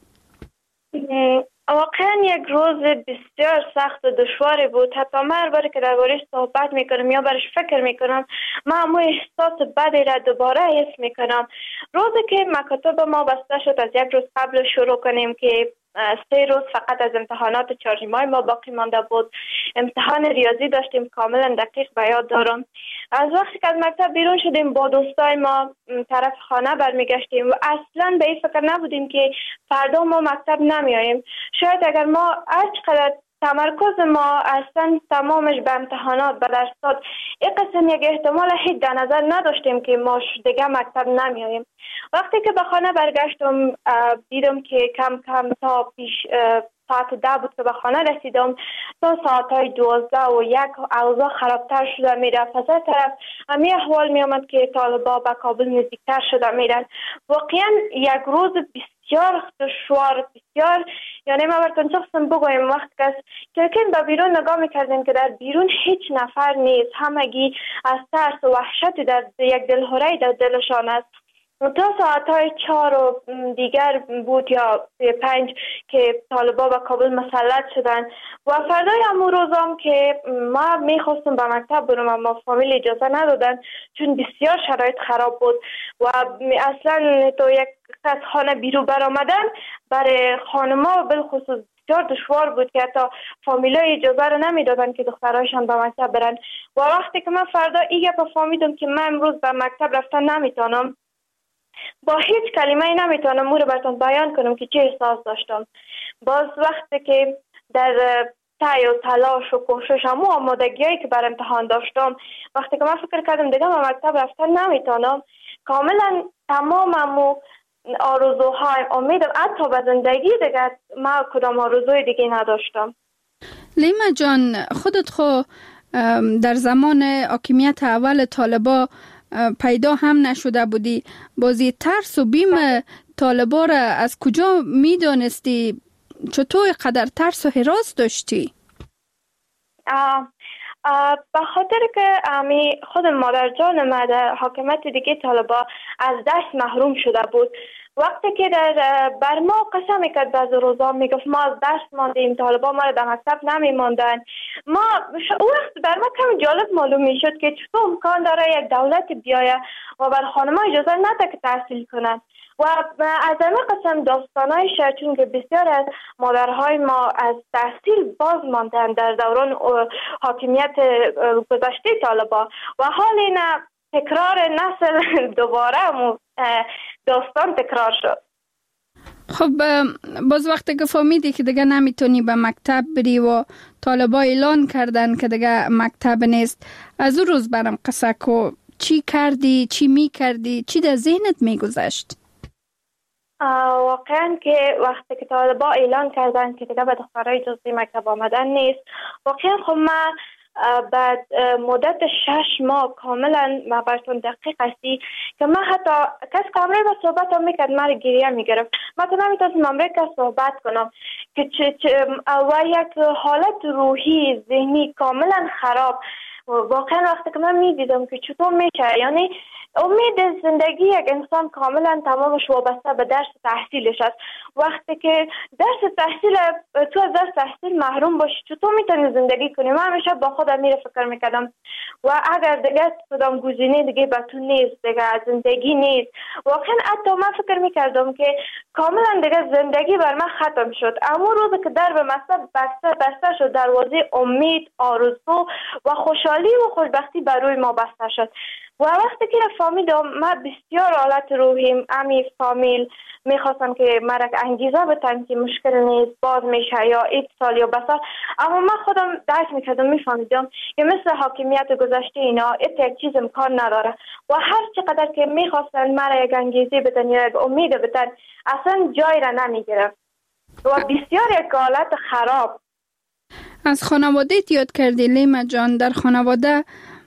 واقعا یک روز بسیار سخت و دشواری بود. حتی من هر باری که درباره‌اش صحبت میکنم یا برش فکر میکنم، من همون احساس بدی را دوباره حس میکنم. روزی که مکاتب ما بسته شد، از یک روز قبل شروع کنیم که 3 روز فقط از امتحانات 4 ماه ما باقی مانده بود. امتحان ریاضی داشتیم، کاملا دقیق به یاد دارم. از وقتی که از مکتب بیرون شدیم با دوستای ما طرف خانه برمیگشتیم و اصلا به این فکر نبودیم که فردا ما مکتب نمیاییم. شاید اگر ما هرچقدر تمرکز ما اصلا تمامش به امتحانات به درسات، این قسم یک احتمال هیچ در نظر نداشتیم که ما دیگه مکتب نمیاییم. وقتی که به خانه برگشتم دیدم که کم کم تا پیش ساعت 10 بود که به خانه رسیدم تا ساعتهای 12 و 1 اوضاع خرابتر شده میرفت. از این طرف همین احوال می آمد که طالبا به کابل نزدیکتر شده میرن. واقعا یک روز بسیار دشوار، بسیار، یعنی ما براتون شخصا بگویم وقت که کلکن به بیرون نگاه میکردیم که در بیرون هیچ نفر نیست، همگی از ترس و وحشت در یک دلهوره در دلشان است. تا ساعتهای 4 و دیگر بود یا 5 که طالبا به کابل مسلط شدن و فردای امون روزم که ما میخواستم به مکتب برم اما فامیل اجازه ندادن چون بسیار شرایط خراب بود و اصلا تو یک از خانه بیرون برآمدن برای خانما بالخصوص بسیار دشوار بود که حتی فامیلای اجازه رو نمیدادن که دخترایشان به مکتب برن. و وقتی که من فردا این گپ فهمیدم که من امروز به مکتب رفتن نمیتونم، با هیچ کلمه‌ای نمیتونم مو رو براتون بیان کنم که چه احساس داشتم. باز وقتی که در سعی و تلاش و کوشش همو آمادگی‌هایی که بر امتحان داشتم، وقتی که من فکر کردم دیگه به مکتب رفتن نمیتونم، کاملا تمام همو آرزوهای امیدم حتی به زندگی دیگه من کدام آرزوی دیگه نداشتم. لیما جان، خودت خو در زمان حاکمیت اول طالبا پیدا هم نشده بودی، بازی ترس و بیم طالبا را از کجا میدانستی؟ چطور قدر ترس و هراس داشتی؟ به خاطر که خود مادر جان ما در حاکمیت دیگه طالبا از درس محروم شده بود. وقتی که بر ما قسم میکرد بعض روزا میگفت ما از درس ماندیم، طالبا ما را در مکتب نمیماندن. ما وقت بر ما کم جالب معلوم میشد که چطور امکان داره یک دولت بیایه و بر خانما اجازه نده که تحصیل کنن. و از همه قسم داستانایش، چون که بسیار از مادرهای ما از تحصیل باز ماندن در دوران حاکمیت گذشته طالبا و حال این تکرار نسل دوباره داستان تکرار شد. خب باز وقتی که فهمیدی که دیگه نمیتونی به مکتب بری و طالبا اعلان کردن که دیگه مکتب نیست، از اون روز برام قصه کو، چی کردی، چی میکردی، چی در ذهنت میگذشت؟ واقعا که وقتی که طالبا اعلان کردن که دیگه به دخترای جزئی مکتب آمدن نیست، واقعا خب من بعد مدت 6 ماه کاملا ما براتون دقیق هستی که من حتی کس کامره با صحبت هم میکرد من گریه میگرفت، من تو نمیتونستم امره که صحبت کنم که و یک حالت روحی ذهنی کاملا خراب. واقعا وقتی که من میدیدم که چطور میشه، یعنی امید زندگی یک انسان کاملا تمامش وابسته به درس تحصیلش است. وقتی که درس تحصیل تو از درس تحصیل محروم باشی چطور میتونی زندگی کنی؟ من همیشه با خودم میره فکر میکردم و اگر دیگه کدام گزینه دیگه به تو نیست، دیگه زندگی نیست. واقعا حتی من فکر میکردم که کاملا دیگه زندگی بر من ختم شد. اما روزی که در به مکتب بسته شد، دروازه امید، آرزو و خوشحالی و خوشبختی بر روی ما بسته شد. و وقتی که فهمیدم من بسیار حالت روحیم امی فامیل میخواستم که مرک انگیزه بتن که مشکل نیست، باز میشه یا 1 سال یا بسار. اما من خودم درک میکردم، میفهمیدم که مثل حاکمیت گذشته اینا یک چیز امکان نداره و هر چقدر که میخواستن مرا یک انگیزه بدن یا یک امید بدن اصلا جای را نمیگرفت و بسیار یک حالت خراب. از خانواده‌ت یاد کردی لیما جان، در خانواده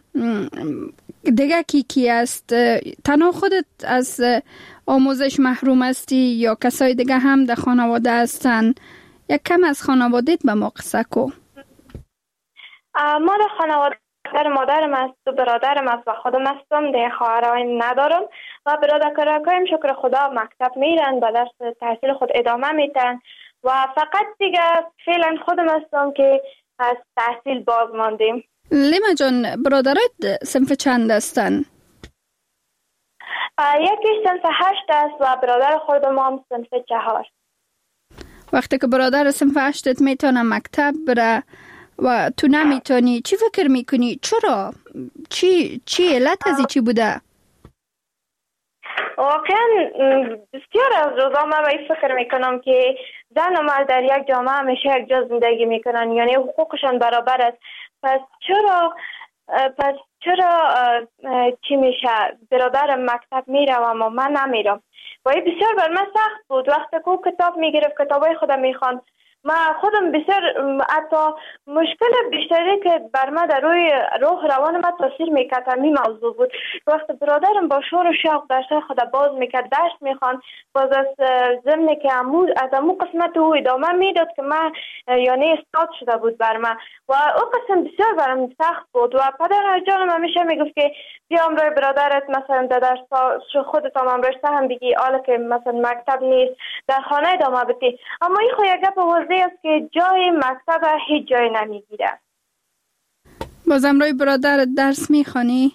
دیگه کی است؟ تنها خودت از آموزش محروم هستی یا کسای دیگه هم در خانواده هستن؟ یک کم از خانوادهت به ما قصه کو. ما در خانواده مادرم است و برادرم است و خودم هستم، دیگه خواهرای ندارم و برادرکایم شکر خدا مکتب میرن، به درس تحصیل خود ادامه میدن و فقط دیگه فعلا خودم هستم که از تحصیل باز ماندیم. لیما جان، برادرت صنف چند هستن؟ یکی صنف 8 است و برادر خودم هم صنف 4. وقتی که برادر صنف 8 میتونه مکتب بره و تو نمیتونی، چی فکر میکنی؟ چرا؟ چی علت ازی چی بوده؟ واقعا بسیار از روزا من به این فکر میکنم که زن و مرد در یک جامعه همیشه یک جا زندگی میکنن، یعنی حقوقشان برابر است. پس چرا چی میشه برادر مکتب میره و اما من نمیرم؟ و این بسیار بر من سخت بود. وقتی که کتاب میگرفت، کتابای خودم میخوان، من خودم بسیار حتی مشکل بیشتری که بر من در روی روح روان من تاثیر میکرد همین موضوع بود. وقت برادرم با شور و شوق درس خود باز میکرد، درس میخوان، باز از ضمن که از امو قسمت او ادامه میداد که من یعنی استاد شده بود بر من و او قسم بسیار برم سخت بود. و پدر جانم همیشه میگفت که بیا امروی برادرت مثلا در درس خودت هم امروی هم بگی، حالا که مثلا مکتب نیست در خانه ادامه بدی. اما این خو یک گپ واضح است که جای مکتب هیچ جای نمیگیره. بازم روی برادر درس میخوانی؟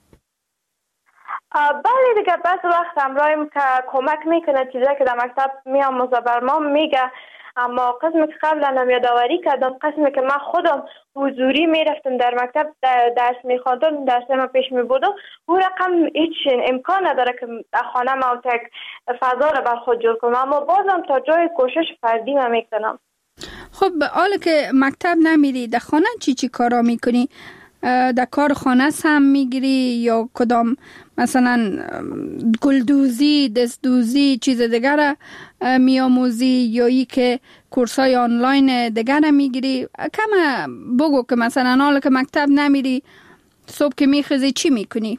بله دیگه، بعض وقت همراهیم که کمک میکنه، چیزایی که در مکتب میاموزه بر ما میگه. اما قسمی که قبلا هم یادآوری کردم، قسمی که من خودم حضوری میرفتم در مکتب درس میخواندم، درس من پیش میبردم، او رقم هیچ امکان نداره که خانه ما یک فضا رو بر خود جور کنم. اما بازم تا جای کوشش فردی من میکنم. خب حالا که مکتب نمیری، در خانه چی کارا میکنی؟ در کار خانه هم میگیری یا کدام مثلا گلدوزی، دستدوزی، چیز دیگر میاموزی یا ای که کورسای آنلاین دیگر میگیری؟ کم بگو که مثلا حالا که مکتب نمیری صبح که میخیزی چی میکنی؟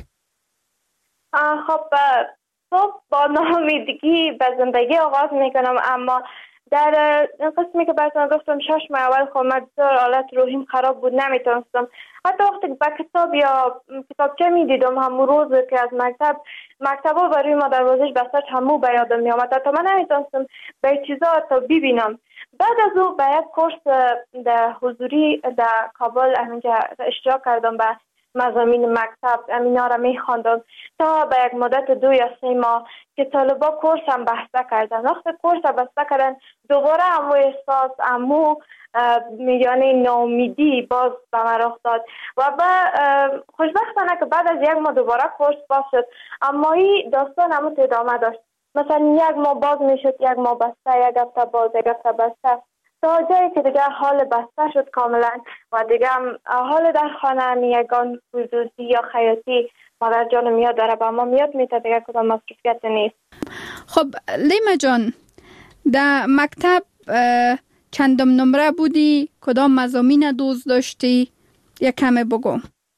خب صبح با ناامیدگی به زندگی آغاز میکنم. اما در قسمی که براتون گفتم 6 ماه اول خب من بسیار حالت روحیم خراب بود، نمیتونستم حتی وقتی با کتاب یا کتابچه میدیدم همون روز که از مکتبا برای ما دروازش بستر همون به یادم میامد، حتی من نمیتونستم به چیزا حتی ببینم. بعد از او به یک کورس در حضوری در کابل همینجا اشتراک کردم به مضامین مکتب، امینا را میخواندم تا به یک مدت 2 یا 3 ماه که طالبا کورس هم بسته کردن. وقتی کورس بسته کردن دوباره همو احساس یعنی ناامیدی باز به من رخ داد و خوشبختانه که بعد از 1 ماه دوباره کورس باز شد. اما این داستان همو ادامه داشت. مثلا یک ماه باز میشد، یک ماه بسته، یک هفته باز، یک هفته بسته، تا جایی که دیگه حال بسته شد کاملا و دیگه حال در خانه یگان خصوصی یا خیاطی مادر جان میاد داره با ما میاد میته، دیگه کدام مصروفیت نیست. خب لیما جان، در مکتب چندم نمره بودی؟ کدام مضامین دوست داشتی؟ یک کمی بگو.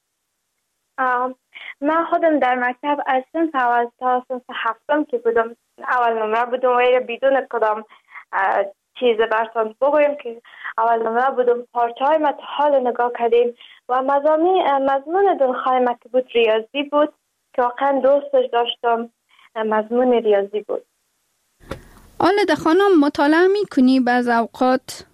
من خودم در مکتب از صنف اول تا صنف هفتم که بودم اول نمره بودم و بدون کدام چیز برسان بگویم که اول نمره بودم. پارچه های ما تا حال نگاه کردیم و مضمون دلخواه ما که بود ریاضی بود که واقعا دوستش داشتم. مضمون ریاضی بود. آله خانم مطالعه میکنی بعض اوقات؟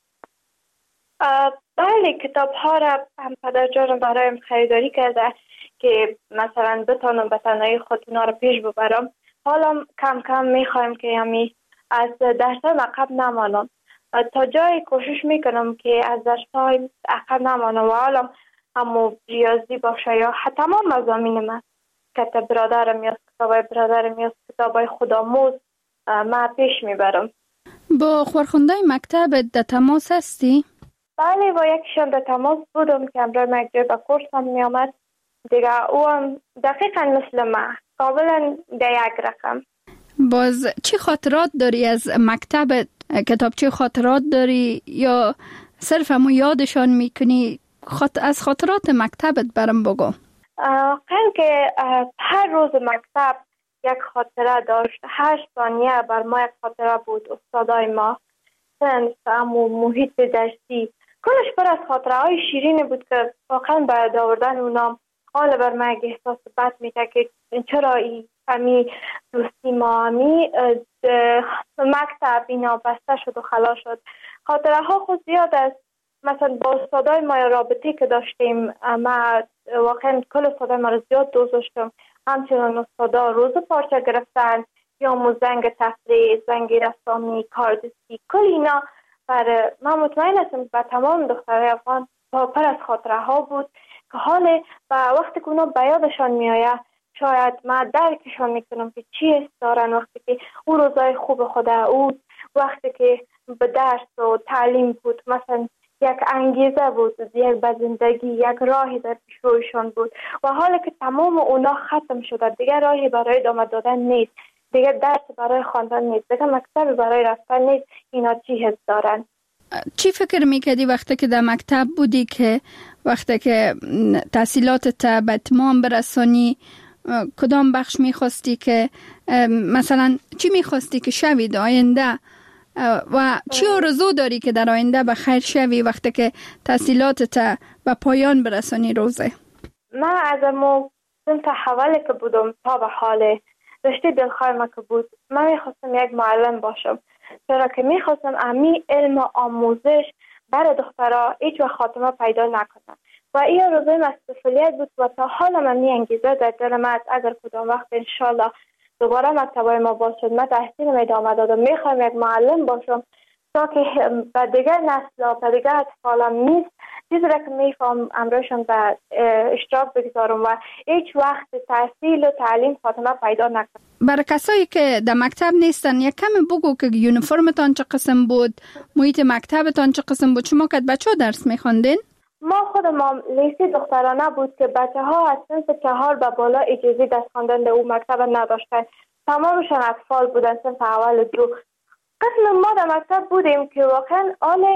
بله، کتاب ها را هم پدر جانم برایم خریداری کرده که مثلا بتانم به تنهایی خود اونا را پیش ببرم. حالا کم کم میخوایم که همی از درس‌های عقب نمانم. تا جایی کوشش میکنم که از درس‌های عقب نمانم و حالا همو ریاضی باشه یا تمام مضامین من. کتاب برادرم یا کتابای برادرم یا کتابای خودآموز من پیش میبرم. با خورخونده مکتب در تماس هستی؟ بله، با یکیشان در تماس بودم که امروز مکتب به کورس هم می آمد. دیگه او هم دقیقا مثل من، کاملا در یک رقم. باز چی خاطرات داری از مکتبت؟ کتابچه خاطرات داری یا صرف همون یادشان میکنی؟ از خاطرات مکتبت برام بگو. خیلی که هر روز مکتب یک خاطره داشت. هر ثانیه بر ما یک خاطره بود. استادای ما، سنف، محیط درسی، کلش پر از خاطره های شیرین بود که واقعا باید آوردن اونا حال بر من احساس بد میده که چرا همی دوستی ما همی مکتب اینا بسته شد و خلاص شد. خاطره ها خود زیاد است. مثلا با استادای ما رابطه که داشتیم، ما واقعا کل استادای ما رو زیاد دوست داشتم. همچنان استادا روز پارچه گرفتن یا زنگ تفریح، زنگ رسامی، کاردستی، کل اینا بر من مطمئن هستم و تمام دخترای افغان پر از خاطره ها بود که حال و وقتی که اونا به یادشان میآید شاید من درکشان میکنم که چی است دارن. وقتی که او روزای خوب خدا، او وقتی که به درس و تعلیم بود، مثلا یک انگیزه بود، یک به زندگی، یک راهی در پیشرویشان بود و حالا که تمام اونا ختم شده، دیگه راهی برای ادامه دادن نیست، دیگه درس برای خواندن نیست، دیگه مکتب برای رفتن نیست. اینا چی حس دارن؟ چی فکر میکردی وقتی که در مکتب بودی که وقتی که تحصیلاتت به اتمام برسانی کدام بخش میخواستی که مثلا چی میخواستی که شوی در آینده و چی آرزو داری که در آینده به خیر شوی وقتی که تحصیلاتت به پایان برسانی روزه؟ من از امو صنف اولی که بودم تا به حال رشته دلخواه ما که بود، من میخواستم یک معلم باشم، چرا که میخواستم امی علم و آموزش برای دخترها هیچ وقت خاتمه پیدا نکنم و این آرزوی مسئولیت بود و تا حالا من انگیزه در دل من اگر کدام وقت انشالله دوباره مکتبای ما باز شد من تحصیلم ادامه دادم، میخوام یک معلم باشم تا که به دیگر نسل و به دیگر اطفالم نیست چیزی را که میفهم امروشان به اشتراک بگذارم و هیچ وقت تحصیل و تعلیم خاتمه پیدا نکنم. برای کسایی که در مکتب نیستن یک کمی بگو که یونیفرمتان چه قسم بود، محیط مکتبتان چه قسم بود، شما که بچه ها درس میخواندین؟ ما خودم لیستی دخترانه بود که بچه ها از سنف 4 به بالا اجازه درس خواندن در اون مکتب نداشتن، تمامشان اطفال بودن سنف اول 2. قسم ما در مکتب بودیم که واقعا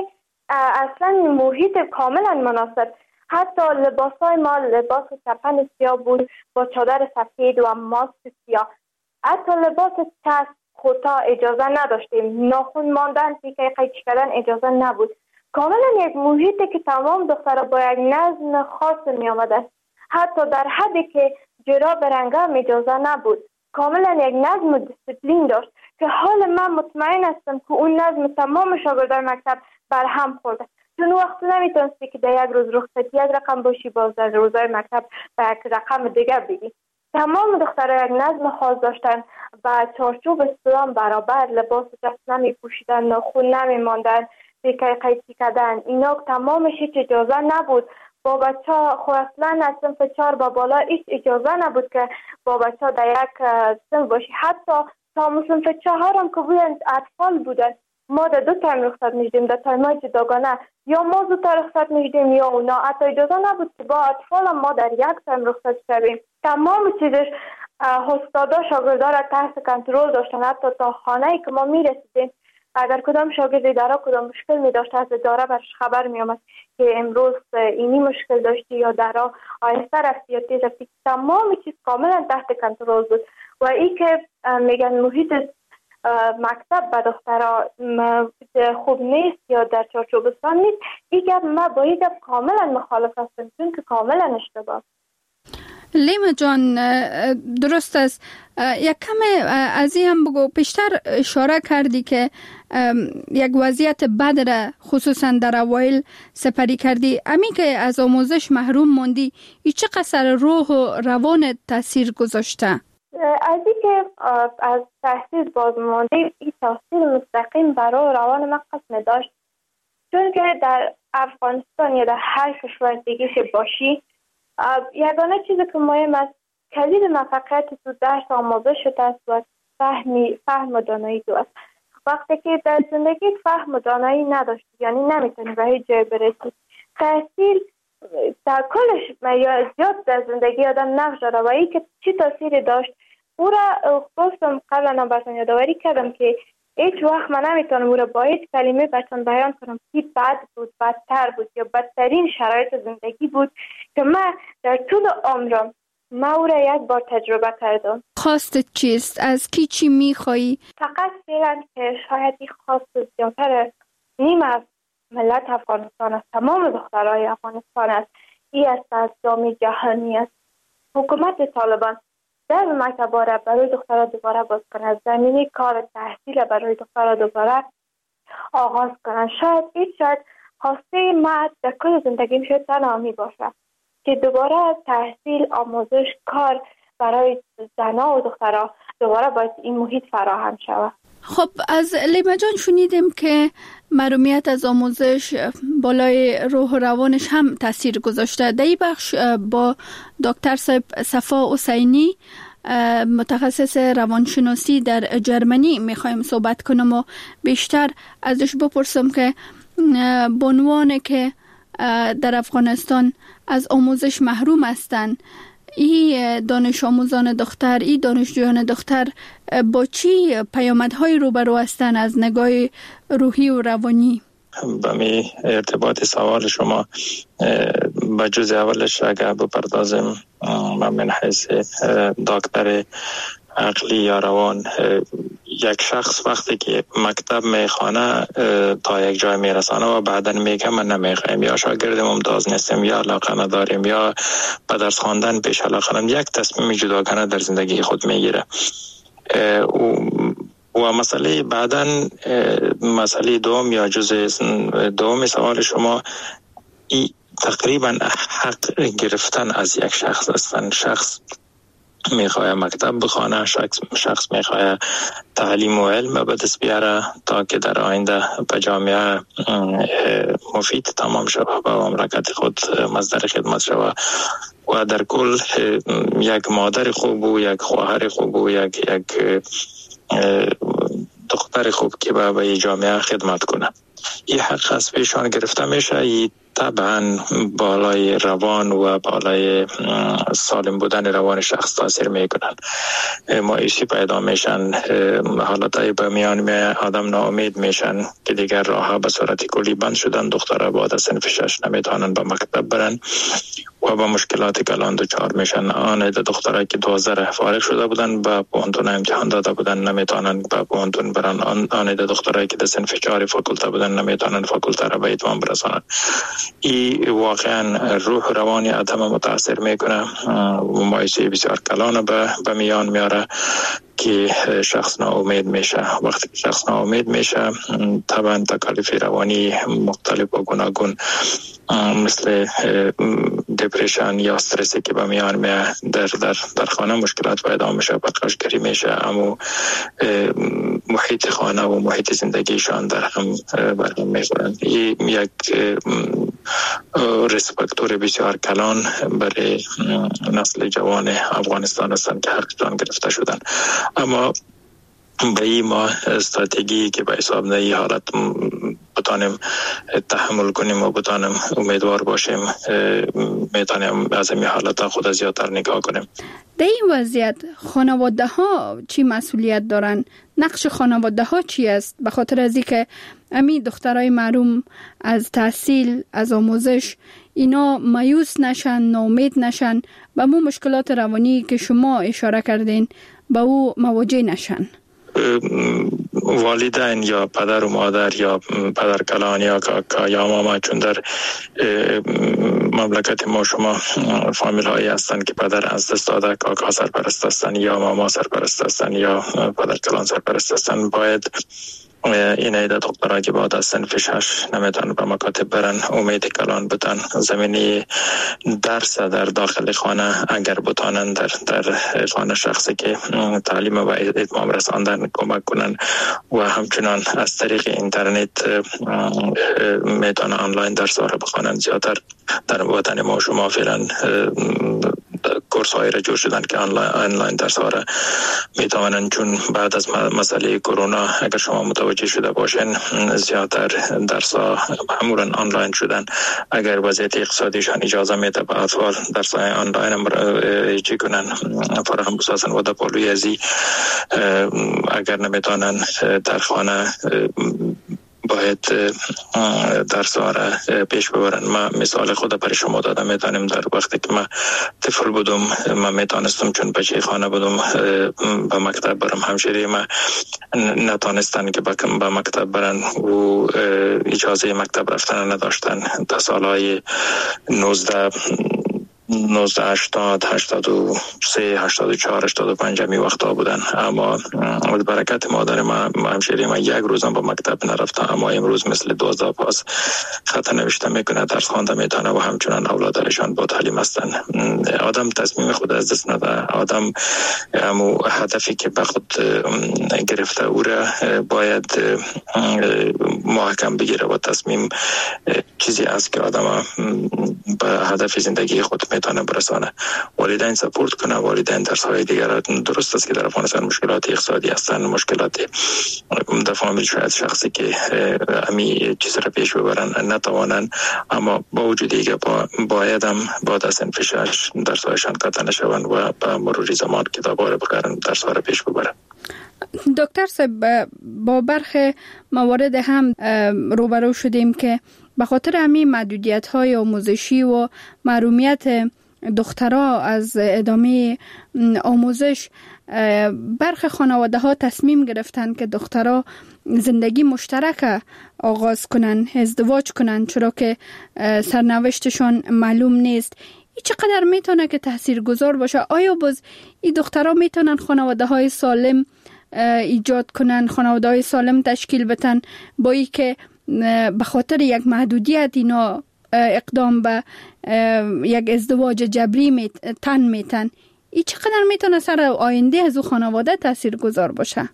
اصلا محیط کاملا مناسب، حتی لباسای ما لباس چپن سیاه بود با چادر سفید و ماسک سیاه، حتی لباس چسب خوتا اجازه نداشتیم، ناخن ماندن تیکه قیچی کردن اجازه نبود. کاملا یک محیطی که تمام دخترها با یک نظم خاص می آمده، حتی در حدی که جرا برنگم اجازه نبود، کاملا یک نظم و دیسپلین داشت که حال من مطمئن هستم که اون نظم تمام شاگردان مکتب برهم خورده، چون وقت نمیتونستی که در یک روز رخصتی یک رقم باشی باز در روزهای مکتب به یک رقم دیگر بگی. تمام دخترها یک نظم خاص داشتن و چارچوب اسلام برابر، لباس دست نمی پوشیدن، ناخن نمی ماندن، تیکه قیچی کردن، اینا تمامش هیچ اجازه نبود. با بچه ها خود اصلا از صنف 4 با بالا هیچ اجازه نبود که با بچه ها در یک صنف باشی، حتی تا صنف 4 هم که بودن اطفال بودن، ما در 2 تایم رخصت می‌شدیم، در تایم‌های جداگانه یا ما زودتر رخصت می‌شدیم یا اونا. حتی اجازه نبود که با اطفال هم ما در 1 تایم رخصت شویم. تمام چیزش استادا شاگردا را تحت کنترل داشتن. حتی تا خانه‌ای که ما می‌رسیدیم اگر کدام شاگرد اداره کدام مشکل می‌داشت از اداره برش خبر می‌آمد که امروز اینی مشکل داشتی یا درا آهسته رفتی یا تیز رفتی. تمام چیز کاملا تحت کنترل بود و این که میگن محیط مکتب به دخترها خوب نیست یا در چارچوبستان نیست، این گپ ما با این گپ کاملا مخالف هستم، چون که کاملا اشتباه. لیما جان درست است. یک کم از این هم بگو، پیشتر اشاره کردی که یک وضعیت بد را خصوصا در اوایل سپری کردی. امی که از آموزش محروم موندی، این چه قصر روح و روان تاثیر گذاشته؟ از این که از تحصیل باز مانده، این تاثیر مستقیم برای روان من قسم داشت، چون که در افغانستان یا در هر کشور دیگه که باشی، یگانه چیزی که مهم است کلید موفقیت تو درس آموزش است و فهم و دانایی تو است. وقتی که در زندگی فهم و دانایی نداشتی، یعنی نمیتونی به هیچ جای برسی. تحصیل در کلش یا زیاد در زندگی آدم نقش داره و این که چی تاثیری داشت او را خواستم قبلا براتون یادآوری کردم که هیچ وقت من نمیتونم او را با هیچ کلمه براتون بیان کنم که بد بود، بدتر بود یا بدترین شرایط زندگی بود که من در طول عمرم ما او را 1 بار تجربه کردم. خواست چیست؟ از کی چی میخوایی؟ فقط فعلا که شاید این خواست زیادتر نیم از ملت افغانستان است، تمام دخترای افغانستان است، این است از جامعه جهانی است. حکومت طالبان در مکتب‌ها را برای دخترها دوباره باز کنند، زمینه کار تحصیل برای دخترها دوباره آغاز کنند. شاید خواسته ما در کل زندگیم شاید تنها می باشه که دوباره تحصیل، آموزش، کار برای زنها و دخترها دوباره باید این محیط فراهم شود. خب از لیما جان شنیدیم که محرومیت از آموزش بالای روح و روانش هم تاثیر گذاشته. در این بخش با دکتر صفا حسینی متخصص روانشناسی در جرمنی میخوایم صحبت کنم و بیشتر ازش بپرسم که به عنوان که در افغانستان از آموزش محروم هستند، این دانش آموزان دختر، این دانشجویان دختر با چی پیامدهای روبرو هستند از نگاه روحی و روانی؟ به می ارتباط سوال شما به جز اولش اگر بپردازم، من حیث دکتر عقلی یا روان، یک شخص وقتی که مکتب میخوانه تا یک جای میرسانه و بعدا میگه من نمیخوایم یا شاگرد ممتاز نیستم یا علاقه نداریم یا به درس خواندن پیش علاقه ندارم، یک تصمیم جداگانه در زندگی خود میگیره و مسئله بعداً مسئله دوم یا جز دوم سوال شما، ای تقریبا حق گرفتن از یک شخص هستن. شخص میخواه مکتب بخوانه، شخص میخواه تعلیم و علم به دست بیاره تا که در آینده به جامعه مفید تمام شود و مملکت خود مصدر خدمت شود و در کل یک مادر خوب و یک خواهر خوب و یک دختر خوب که به جامعه خدمت کنه. این حق از پیشان گرفته میشه. این طبعا بالای روان و بالای سالم بودن روان شخص تاثیر میکنن. مایوسی پیدا میشن، حالتهای به میان می آدم ناامید میشن که دیگر راه به صورت کلی بند شدن. دخترها بعد از صنف 6 نمیتونن به مکتب برن و با مشکلات کلان دچار میشن. آن دخترها که 12 فارغ شده بودن به پوهنتون امتحان داده بودن نمیتونن به پوهنتون برن. آن دخترها که در صنف 4 فاکولته بودن نمیتونن فاکولته را به اتمام برسانن. این واقعا روح روانی آدم متاثر میکنه و مایوسی بسیار کلان به میان میاره که شخص ناامید میشه. وقتی شخص ناامید میشه طبعا تکالیف روانی مختلف و گوناگون مثل دپرشن یا استرسی که به میان میاد، در خانه مشکلات پیدا میشه، پرخاشگری میشه، اما محیط خانه و محیط زندگیشان در هم برهم میخورن. این یک ریسک فاکتور بسیار کلان برای نسل جوان افغانستان هستند که حقشان گرفته شدن. اما به این ما استراتژی که به حساب نه این حالت بتانیم تحمل کنیم و بتانیم امیدوار باشیم میتونیم از این حالت خود زیادتر نگاه کنیم. در این وضعیت خانواده ها چی مسئولیت دارن؟ نقش خانواده ها چی است؟ به خاطر از اینکه امی دخترای محروم از تحصیل، از آموزش، اینا مایوس نشن، ناامید نشن، به مو مشکلات روانی که شما اشاره کردین به او مواجه نشن. والدین یا پدر و مادر یا پدر کلان یا کاکا یا ماما، چون در مملکت ما شما فامیل هایی هستند که پدر از دست داده، کاکا سرپرست هستند یا ماما سرپرست هستند یا پدر کلان سرپرست هستند، باید این عده دخترها که بعد از سنف 6 نمیتونن به مکاتب برن، امید کلان بتن زمینی درس در داخل خانه اگر بتانن در خانه شخصی که تعلیم و اتمام رساندن کمک کنن و همچنان از طریق اینترنت میتونن آنلاین درس ها را بخوانن. زیادتر در وطن ما شما فعلا کورس هایی را جور شدن که آنلاین درس ها را میتوانن، چون بعد از مسئله کرونا اگر شما متوجه شده باشین زیادتر درس ها معمولا آنلاین شدن. اگر وضعیت اقتصادیشان اجازه میده به اطفال درس های آنلاین هم چی کنن فراهم بسازن و در پالوی ازی اگر نمیتونن در خانه باید درس ها را پیش ببرن. من مثال خود برای شما دادم. میتونیم در وقتی که من طفل بودم من میتونستم چون بچه خانه بودم به مکتب برم، همشیری من نتونستن که به مکتب برن و اجازه مکتب رفتن نداشتن. تا سالهای 1980 83 84 85 می وقتا بودن، اما برکت مادر من همشیری من یک روزم به مکتب نرفتم، اما امروز مثل 12 پاس خط نوشته میکنه، درس خوانده میتونه و همچنان اولادشان با تعلیم هستن. آدم تصمیم خود از دست نده، آدم همو هدفی که به خود گرفته او را باید محکم بگیره و تصمیم چیزی است که آدم به هدف زندگی خود میتونه برسانه. والدین سپورت کنه، والدین درس های دیگر. درست است که در افغانستان مشکلات اقتصادی هستند، مشکلات در فامیل شاید شخصی که امی چیز را پیش ببرن نتوانن، اما با وجود دیگه باید هم بعد از سنف 6 درس هایشان قطع نشوند و به مرور زمان کتاب ها را بخرن درس ها را پیش ببرن. دکتر صاحب، با برخی موارد هم روبرو شدیم که به خاطر همین محدودیت‌های آموزشی و محرومیت دخترها از ادامه آموزش، برخی خانواده‌ها تصمیم گرفتن که دخترها زندگی مشترک آغاز کنن، ازدواج کنن، چرا که سرنوشتشان معلوم نیست. این چقدر میتونه که تاثیرگذار باشه؟ آیا باز این دخترها میتونن خانواده‌های سالم ایجاد کنن، خانواده‌های سالم تشکیل بدن، با این که به خاطر یک محدودیت اینا اقدام به یک ازدواج جبری میتن؟ این چقدر میتونه سر آینده از او خانواده تاثیر گذار باشه؟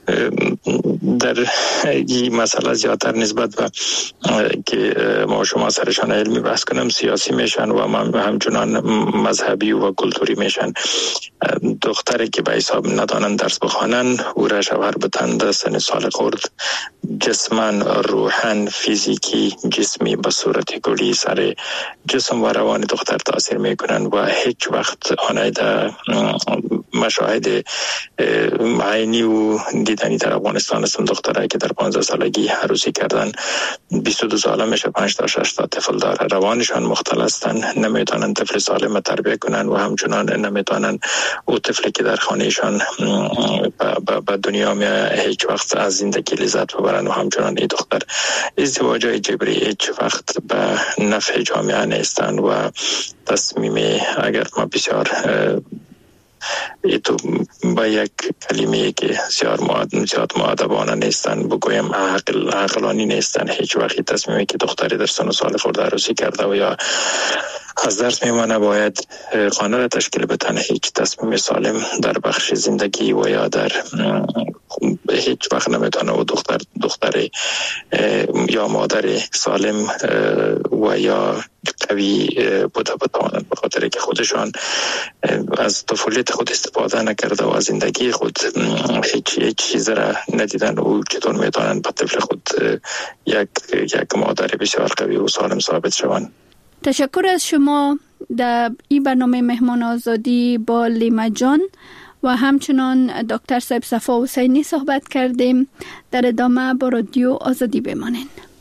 در این مسئله زیادتر نسبت به که ما شما سرشان علمی بحث کنم سیاسی میشن و همچنان مذهبی و کلتوری میشن. دختری که به حساب ندانن درس بخوانن او را شوهر بتند سن سال خورد، جسمن، روحن، فیزیکی، جسمی به صورت کلی سر جسم و روان دختر تاثیر میکنن و هیچ وقت آنها مشاهد عینی و دیدنی در افغانستان هستند. دخترایی که در 15 سالگی عروسی کردن 22 ساله میشه 5 تا 6 تا طفل داره، روانشان مختل هستند، نمیتونن طفل سالم تربیت کنن و همچنان نمیتونن او طفلی که در خانهشان به دنیا میاد هیچ وقت از زندگی لذت ببرن و همچنان این دختر ازدواجای جبری هیچ وقت به نفع جامعه نیستن و تصمیم اگر ما بسیار با یک کلمه که زیاد مؤدبانه نیستن بگویم عقلانی نیستن. هیچ وقت تصمیمی که دختری در سن و سال خورده عروسی کرده و یا از درس میمانه باید خانه را تشکیل بدن. هیچ تصمیم سالم در بخش زندگی و یا در هیچ وقت نمیتونه و دختر یا مادر سالم و یا قوی بتوانند، به خاطر که خودشان از طفولیت خود استفاده نکرده و از زندگی خود هیچ چیز را ندیدن و چطور میتونن به طفل خود یک مادر بسیار قوی و سالم ثابت شوند. تشکر از شما. در این برنامه مهمان آزادی با لیما جان و همچنان دکتر صاحب صفا حسینی صحبت کردیم. در ادامه با رادیو آزادی بمانید.